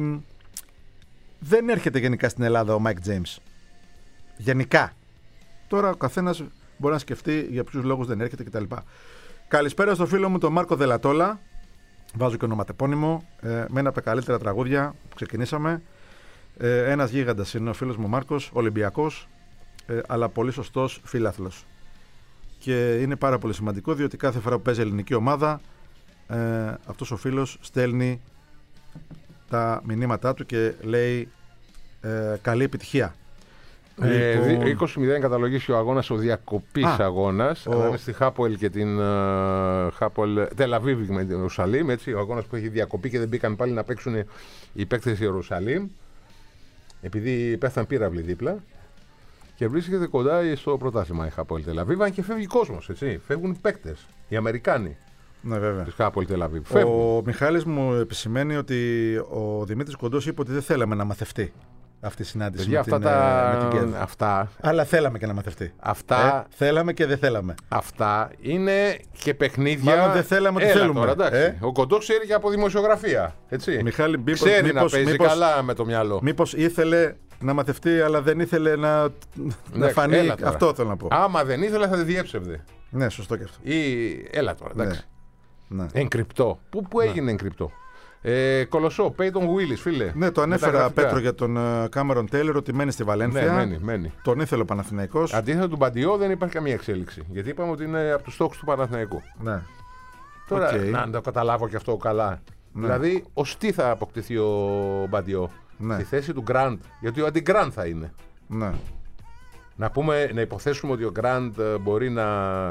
δεν έρχεται γενικά στην Ελλάδα ο Mike James. Γενικά. Τώρα ο καθένας μπορεί να σκεφτεί για ποιους λόγους δεν έρχεται κτλ. Καλησπέρα στο φίλο μου τον Μάρκο Δελατόλα. Βάζω και ονοματεπώνυμο. Ε, με ένα από τα καλύτερα τραγούδια που ξεκινήσαμε. Ε, ένας γίγαντας είναι ο φίλος μου Μάρκος, Ολυμπιακός, ε, αλλά πολύ σωστός φίλαθλος. Και είναι πάρα πολύ σημαντικό, διότι κάθε φορά που παίζει ελληνική ομάδα, ε, αυτός ο φίλος στέλνει τα μηνύματά του και λέει ε, καλή επιτυχία. Ε, Λοιπόν, δι- είκοσι μηδέν καταλογίσει ο αγώνας, ο διακοπής Α, αγώνας. ο- Ανάμεσα στη Χάπολ και την uh, Χάπολ Τελαβίβ με την Ιερουσαλήμ. Έτσι, ο αγώνας που έχει διακοπεί και δεν μπήκαν πάλι να παίξουν οι παίκτες της Ιερουσαλήμ. Επειδή πέφταν πύραυλοι δίπλα. Και βρίσκεται κοντά στο πρωτάθλημα η Χάπολ Τελαβίβ. Αν και φεύγει κόσμος, έτσι. Φεύγουν οι παίκτες, οι Αμερικάνοι ναι, βέβαια. της Χάπολ Τελαβίβ. Φεύγουν. Ο Μιχάλης μου επισημαίνει ότι ο Δημήτρης Κοντός είπε ότι δεν θέλαμε να μαθευτεί αυτή η συνάντηση Παιδιά, με, αυτά, την, τα... ε, με την Κέρδη. αυτά, Αλλά θέλαμε και να μαθευτεί. αυτά, Ε, θέλαμε και δεν θέλαμε. αυτά είναι και παιχνίδια. Μάλλον δεν θέλαμε, ότι Έλα θέλουμε. Τώρα, εντάξει. Ε? Ο Κοντός ξέρει και από δημοσιογραφία. Έτσι. Μιχάλη, μήπως, Ξέρει μήπως, να παίζει μήπως, καλά με το μυαλό. μήπως ήθελε να μαθευτεί, αλλά δεν ήθελε να, να Εντάξει, φανεί. έλα τώρα. Αυτό θέλω να πω. Άμα δεν ήθελε θα τη διέψευδε. Ναι, σωστό και αυτό. Ή έλα τώρα, εντάξει. Ναι. Εγκρυπτό. Πού, πού έγινε εγκρυπτό. Ε, Κολοσσό, Πέιτον Γουίλις, φίλε. Ναι, το ανέφερα Μεταγραφικά. Πέτρο για τον Κάμερον Τέιλερ ότι μένει στη Βαλένθια. Ναι, μένει, μένει. Τον ήθελε ο Παναθηναϊκός. Αντίθετα του Μπαντιό δεν υπάρχει καμία εξέλιξη. Γιατί είπαμε ότι είναι από τους στόχους του Παναθηναϊκού. Ναι. Τώρα, Οκ. να το καταλάβω και αυτό καλά. Ναι. Δηλαδή, ως τι θα αποκτηθεί ο Μπαντιό. Ναι. Στη θέση του Γκραντ. Γιατί ο Αντιγκραντ θα είναι. Ναι. Να, πούμε, να υποθέσουμε ότι ο Γκραντ μπορεί να.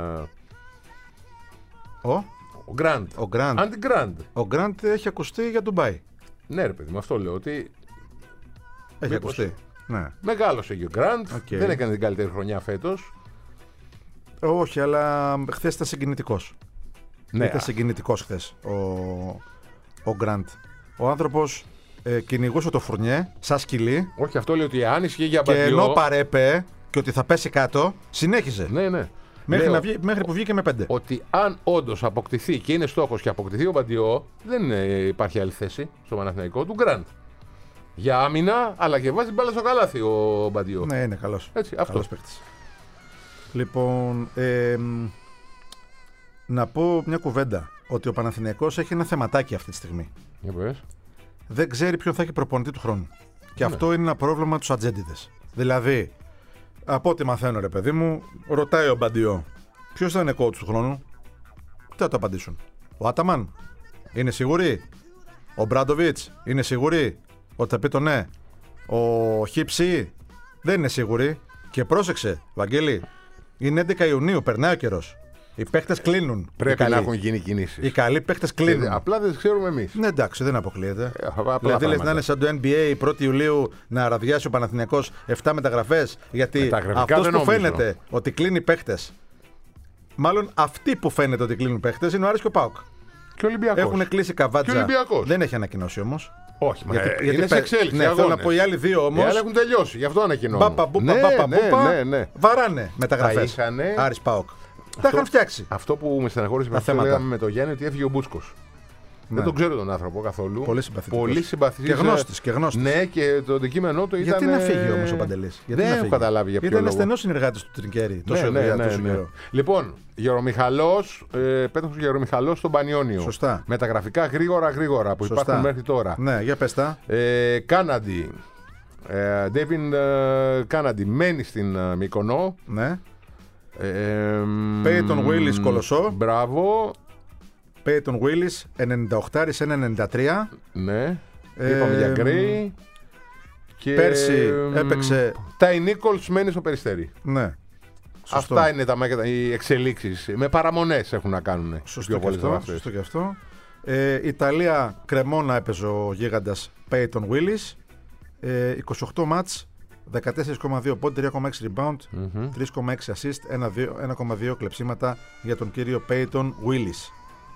Ο, Ο Γκραντ. ο Γκραντ. Αντιγκραντ. Ο Γκραντ έχει ακουστεί για Ντουμπάι. Ναι, ρε παιδί μου, αυτό λέω. Ότι Έχει Μήπως- ακουστεί. Ναι. μεγάλωσε και ο Γκραντ. Οκ. Δεν έκανε την καλύτερη χρονιά φέτος. Όχι, αλλά χθε ήταν συγκινητικό. Ναι, Ήταν συγκινητικό χθε ο, ο Γκραντ. Ο άνθρωπο ε, κυνηγούσε το φουρνιέ σαν σκυλί όχι, αυτό λέει ότι αν ισχύει για και Μπαντιό. ενώ παρέπε και ότι θα πέσει κάτω, συνέχιζε. Ναι, ναι. Μέχρι, Λέω να βγει, μέχρι που βγήκε με πέντε. ότι αν όντως αποκτηθεί και είναι στόχος και αποκτηθεί ο Μπαντιό, δεν ε, υπάρχει άλλη θέση στο Παναθηναϊκό του Γκραντ. Για άμυνα, αλλά και βάζει μπάλα στο καλάθι ο Μπαντιό. Ναι, είναι καλό. Έτσι, αυτό. Καλός παίκτης. Λοιπόν, ε, μ, να πω μια κουβέντα. Ότι ο Παναθηναϊκός έχει ένα θεματάκι αυτή τη στιγμή. Για πες. Δεν ξέρει ποιον θα έχει προπονητή του χρόνου. Και Ναι. αυτό είναι ένα πρόβλημα του ατζέντιδες. Δηλαδή, από ό,τι μαθαίνω, ρε παιδί μου, ρωτάει ο Μπαντιό, ποιο θα είναι coach του χρόνου. Τι θα το απαντήσουν. Ο Άταμαν. Είναι σίγουροι. Ο Μπράντοβιτς. Είναι σίγουροι ότι θα πει το ναι. Ο Χίψη. Δεν είναι σίγουροι. Και πρόσεξε, Βαγγέλη, είναι έντεκα Ιουνίου, περνάει ο καιρός. Οι παίχτες κλείνουν. Οι Πρέπει καλοί. να έχουν γίνει κινήσεις. Οι καλοί παίχτες κλείνουν. Απλά δεν τις ξέρουμε εμείς. Ναι, εντάξει, δεν αποκλείεται. Ε, απλά Δηλαδή, λες πράγματα. να είναι σαν το N B A πρώτη Ιουλίου να ραδιάσει ο Παναθηναϊκός επτά μεταγραφές. Γιατί Μεταγραφικά αυτός δεν που νομίζω. φαίνεται ότι κλείνει παίχτες. Μάλλον αυτοί που φαίνεται ότι κλείνουν παίχτες είναι ο Άρης και ο ΠΑΟΚ. Και ο Ολυμπιακός. Έχουν κλείσει Και ο καβάτζα. Ολυμπιακός. Δεν έχει ανακοινώσει όμως. Όχι, μα, Γιατί- ε, γιατί είναι σε πε- εξέλιξη. ναι, θέλω αγώνες. να πω οι άλλοι δύο Οι όμως. άλλοι έχουν τελειώσει, γι' αυτό ανακοινώνουν. Μπαπα, μπουπα, ναι, μπαπα, ναι, μπουπα, ναι, ναι. βαράνε μεταγραφές. είχανε- Άρης ΠΑΟΚ. Τα είχαν φτιάξει. Αυτό που με στεναχώρησε με Τα αυτό που θέματα. λέγαμε με τον Γιάννη, ότι έφυγε ο Μπούτσκος. Ναι. Δεν τον ξέρω τον άνθρωπο καθόλου. Πολύ συμπαθητικός. Πολύ συμπαθής. Και γνώστης, και γνώστης. Ναι, και το αντικείμενό του ήταν. Γιατί να φύγει όμως ο Παντελής. Γιατί Δεν να έχω φύγει. καταλάβει για ποιο Ήταν λόγο. στενός συνεργάτης του Τρινκέρι. Τόσο, Ναι, ναι, για ναι, τόσο ναι. καιρό. Λοιπόν, Γερομιχαλός, ε, Πέτρος Γερομιχαλός στον Πανιόνιο. Σωστά. Με τα γραφικά γρήγορα γρήγορα που Σωστά. υπάρχουν μέχρι τώρα. Ναι, για πες τα. Ε, Κάναντι. Ε, David Kennedy μένει στην uh, Μύκονο. Ναι. Ε, Peyton Willis Κολοσσό. Μπράβο. Peyton Willis ενενήντα οκτώ ένα ενενήντα τρία. Ναι. Ε, Είπαμε για Γκρέι. Και πέρσι έπαιξε. Τάι Νίκολς μένει στο Περιστέρι. Ναι. Σωστό. Αυτά είναι τα, οι εξελίξεις. Με παραμονές έχουν να κάνουν. Σωστό και αυτό. Σωστό και αυτό. Ε, Ιταλία, Κρεμόνα έπαιζε ο γίγαντας Peyton Willis. Ε, είκοσι οκτώ μάτς, δεκατέσσερα κόμμα δύο πόντ, τρία κόμμα έξι rebound, mm-hmm. τρία κόμμα έξι assist, ένα κόμμα δύο κλεψίματα για τον κύριο Peyton Willis.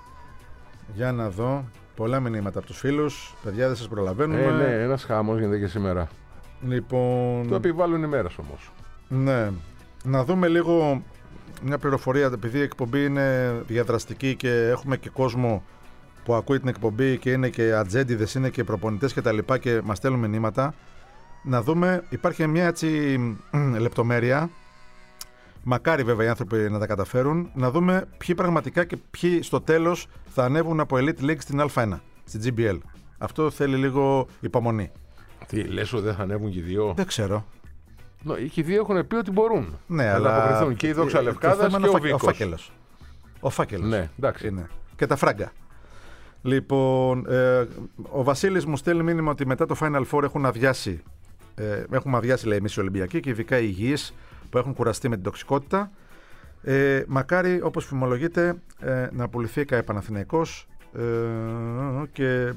Για να δω. Πολλά μηνύματα από τους φίλους. Παιδιά, δεν σας προλαβαίνουμε. Ε, ναι, ένας χάμος γίνεται και σήμερα. Λοιπόν... Το επιβάλλουν οι μέρες όμως. Ναι. Να δούμε λίγο μια πληροφορία, επειδή η εκπομπή είναι διαδραστική και έχουμε και κόσμο που ακούει την εκπομπή και είναι και ατζέντιδες, είναι και προπονητές και τα λοιπά και μας στέλνουν μηνύματα. Να δούμε, υπάρχει μια έτσι λεπτομέρεια, μακάρι βέβαια οι άνθρωποι να τα καταφέρουν, να δούμε ποιοι πραγματικά και ποιοι στο τέλος θα ανέβουν από Elite League στην Α ένα, στην τζι μπι ελ. Αυτό θέλει λίγο υπομονή. Τι, λες ότι δεν θα ανέβουν και οι δύο? Δεν ξέρω. Και οι δύο έχουν πει ότι μπορούν. Ναι, θα αλλά αποκριθούν και η Δόξα Λευκάδας και ο Βίκος. Ο φάκελος. Ο φάκελος. Ναι, εντάξει. Είναι. Και τα φράγκα. Λοιπόν, ε, ο Βασίλης μου στέλνει μήνυμα ότι μετά το Final Four έχουν αδειάσει, ε, έχουμε αδειάσει λέει εμείς οι Ολυμπιακοί και ειδικά οι υγιείς που έχουν κουραστεί με την τοξικότητα. Ε, μακάρι, όπως φημολογείται, ε, να απολυθεί η ΚΑΕ Παναθηναϊκός ε, και ε,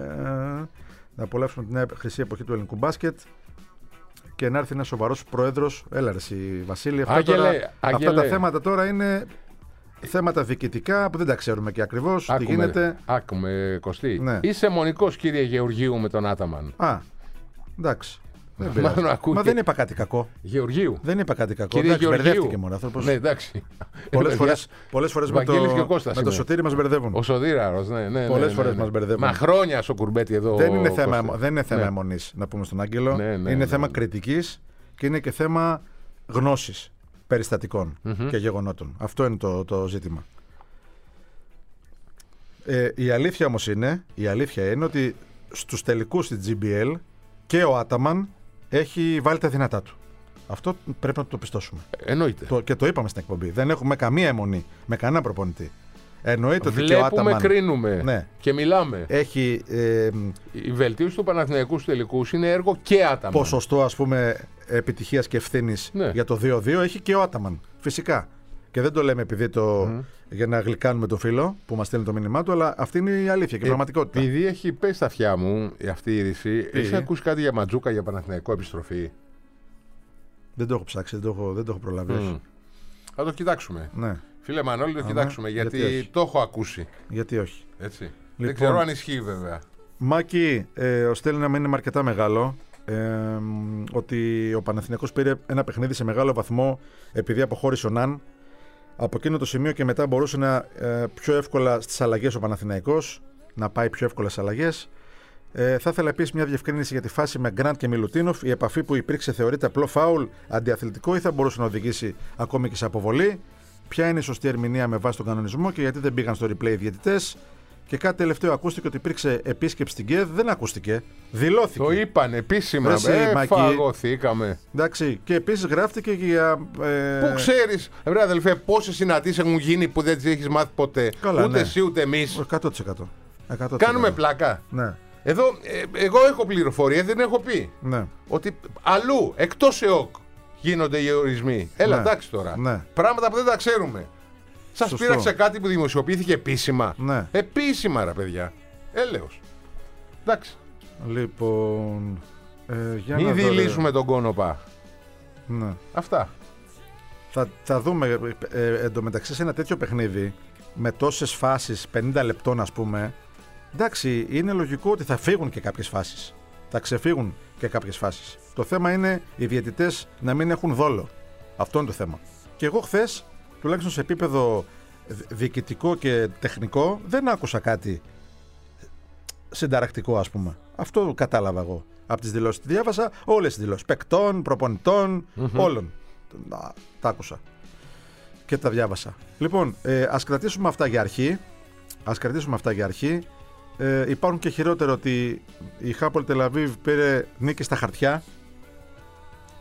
να απολαύσουμε την νέα χρυσή εποχή του ελληνικού μπάσκετ και να έρθει ένας σοβαρός πρόεδρος. Έλα ρε εσύ Βασίλη, αυτά, Άγγελε, τώρα, Άγγελε. αυτά τα θέματα τώρα είναι θέματα διοικητικά που δεν τα ξέρουμε και ακριβώς τι γίνεται. Άκουμε Κωστή, ναι. Είσαι μονικός κύριε Γεωργίου με τον Άταμαν. Α, εντάξει. Δεν Μα δεν είπα κάτι κακό. Γεωργίου. Δεν είπα κάτι κακό. Κύριε εντάξει, Γεωργίου. μπερδεύτηκε μόνο άνθρωπος. Ναι, εντάξει. Πολλές φορές, πολλές φορές με, το, με το Σωτήρι μας μπερδεύουν. Ο Σωτήραρος, ναι, ναι. Πολλές ναι, ναι, φορές ναι. μας μπερδεύουν. Μα χρόνια στο κουρμπέτι εδώ. Δεν είναι θέμα, δεν είναι θέμα ναι. αιμονής, να πούμε στον Άγγελο. Ναι, ναι, είναι ναι, θέμα ναι. κριτικής και είναι και θέμα γνώσης περιστατικών mm-hmm. και γεγονότων. Αυτό είναι το, το ζήτημα. Ε, η αλήθεια όμως είναι, η αλήθεια είναι ότι στους τελικούς της τζι μπι ελ και ο Άταμαν έχει βάλει τα δυνατά του. Αυτό πρέπει να το πιστώσουμε. Εννοείται. Το, και το είπαμε στην εκπομπή. Δεν έχουμε καμία αιμονή με κανένα προπονητή. Εννοείται ότι και ο Βλέπουμε, Άταμαν, κρίνουμε ναι, και μιλάμε. Έχει ε, η βελτίωση του Παναθηναϊκού στους τελικούς είναι έργο και Άταμαν. Ποσοστό ας πούμε επιτυχίας και ευθύνης ναι. για το δύο δύο έχει και ο Άταμαν. Φυσικά. Και δεν το λέμε επειδή το, mm. για να γλυκάνουμε τον φίλο που μας στέλνει το μήνυμά του, αλλά αυτή είναι η αλήθεια και η ε, πραγματικότητα. Επειδή έχει πέσει στα αυτιά μου αυτή η είδηση, έχεις ακούσει κάτι για Ματζούκα, για Παναθηναϊκό επιστροφή? Δεν το έχω ψάξει, δεν το έχω, δεν το έχω προλάβει. Mm. Θα το κοιτάξουμε. Ναι. Φίλε Μανώλη, το Α, κοιτάξουμε, ναι. γιατί, γιατί το έχω ακούσει. Γιατί όχι. Έτσι. Λοιπόν, δεν ξέρω αν ισχύει βέβαια. Μάκη, ε, ο στέλνει ένα μήνυμα αρκετά μεγάλο. Ε, ότι ο Παναθηναϊκός πήρε ένα παιχνίδι σε μεγάλο βαθμό επειδή αποχώρησε ο Ναν. Από εκείνο το σημείο και μετά μπορούσε να ε, πιο εύκολα στις αλλαγές ο Παναθηναϊκός, να πάει πιο εύκολα στις αλλαγές. Ε, θα ήθελα επίσης μια διευκρίνηση για τη φάση με Γκραντ και Μιλουτίνοφ. Η επαφή που υπήρξε θεωρείται απλό φάουλ, αντιαθλητικό ή θα μπορούσε να οδηγήσει ακόμη και σε αποβολή? Ποια είναι η σωστή ερμηνεία με βάση τον κανονισμό και γιατί δεν πήγαν στο replay οι διαιτητές? Και κάτι τελευταίο, ακούστηκε ότι υπήρξε επίσκεψη στην ΚΕΔ. Δεν ακούστηκε. Δηλώθηκε. Το είπαν επίσημα. Εσύ, ε, Μάκη, φαγωθήκαμε. Εντάξει. Και επίσης γράφτηκε για. Ε... Πού ξέρεις, ρε αδελφέ, πόσες συναντήσεις έχουν γίνει που δεν τις έχεις μάθει ποτέ? Καλά, ούτε ναι. εσύ ούτε εμείς. εκατό τοις εκατό. εκατό τοις εκατό. Κάνουμε πλάκα. Ναι. Εδώ, ε, εγώ έχω πληροφορία, δεν έχω πει. Ναι. Ότι αλλού, εκτός ΕΟΚ, γίνονται οι ορισμοί. Έλα, ναι. εντάξει τώρα. Ναι. Πράγματα που δεν τα ξέρουμε. Σας Σωστό. πείραξε κάτι που δημοσιοποιήθηκε επίσημα. Ναι. Επίσημα, ρε παιδιά. Έλεος. Εντάξει. Λοιπόν. Ε, για Μην να δηλήσουμε τον κόνοπα. Ναι. Αυτά. Θα, θα δούμε ε, ε, εντωμεταξύ σε ένα τέτοιο παιχνίδι με τόσες φάσεις, πενήντα λεπτών ας πούμε. Εντάξει, είναι λογικό ότι θα φύγουν και κάποιες φάσεις. Θα ξεφύγουν και κάποιες φάσεις. Το θέμα είναι οι διαιτητές να μην έχουν δόλο. Αυτό είναι το θέμα. Και εγώ χθες, τουλάχιστον σε επίπεδο διοικητικό και τεχνικό, δεν άκουσα κάτι συνταρακτικό, ας πούμε. Αυτό κατάλαβα εγώ από τις δηλώσεις. Διάβασα όλες τις δηλώσεις. Παικτών, προπονητών, mm-hmm. όλων. Τα άκουσα και τα διάβασα. Λοιπόν, ε, ας κρατήσουμε αυτά για αρχή. Ας κρατήσουμε αυτά για αρχή. Ε, υπάρχουν και χειρότερο ότι η Χάπολ Τελαβίβ πήρε νίκη στα χαρτιά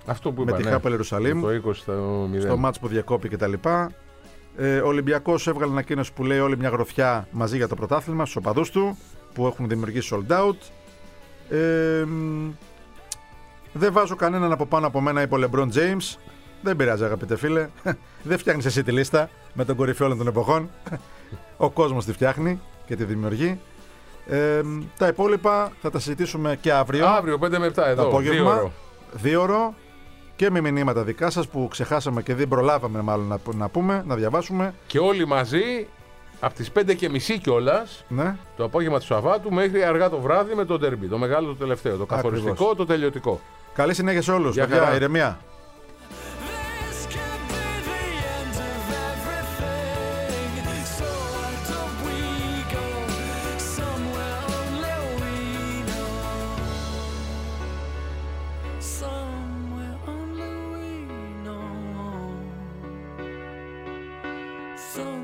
Αυτό που με είπα, τη ναι. Χάπελ Ιερουσαλήμ, το είκοσι στο μηδέν. στο μάτς που διακόπη κτλ. Ε, ο Ολυμπιακός έβγαλε ανακοίνωση που λέει όλη μια γροθιά μαζί για το πρωτάθλημα στους οπαδούς του που έχουν δημιουργήσει sold out. Ε, δεν βάζω κανέναν από πάνω από μένα, είπε ο LeBron James. Δεν πειράζει, αγαπητέ φίλε. Δεν φτιάχνεις εσύ τη λίστα με τον κορυφαίο όλων των εποχών. Ο κόσμος τη φτιάχνει και τη δημιουργεί. Ε, τα υπόλοιπα θα τα συζητήσουμε και αύριο. Αύριο πέντε με επτά εδώ. Το απόγευμα. Δύο ώρο. Δύο ώρο και με μηνύματα δικά σας που ξεχάσαμε και δεν προλάβαμε μάλλον να, να πούμε, να διαβάσουμε. Και όλοι μαζί από τις πέντε και μισή κιόλας Ναι. το απόγευμα του Σαββάτου μέχρι αργά το βράδυ με το ντέρμπι. Το μεγάλο, το τελευταίο. Το καθοριστικό, Ακριβώς. το τελειωτικό. Καλή συνέχεια σε όλους. Γεια Παιδιά, χαρά. ηρεμία. This could be the end of everything. So why don't we go somewhere only we know? Somewhere only we know. Somewhere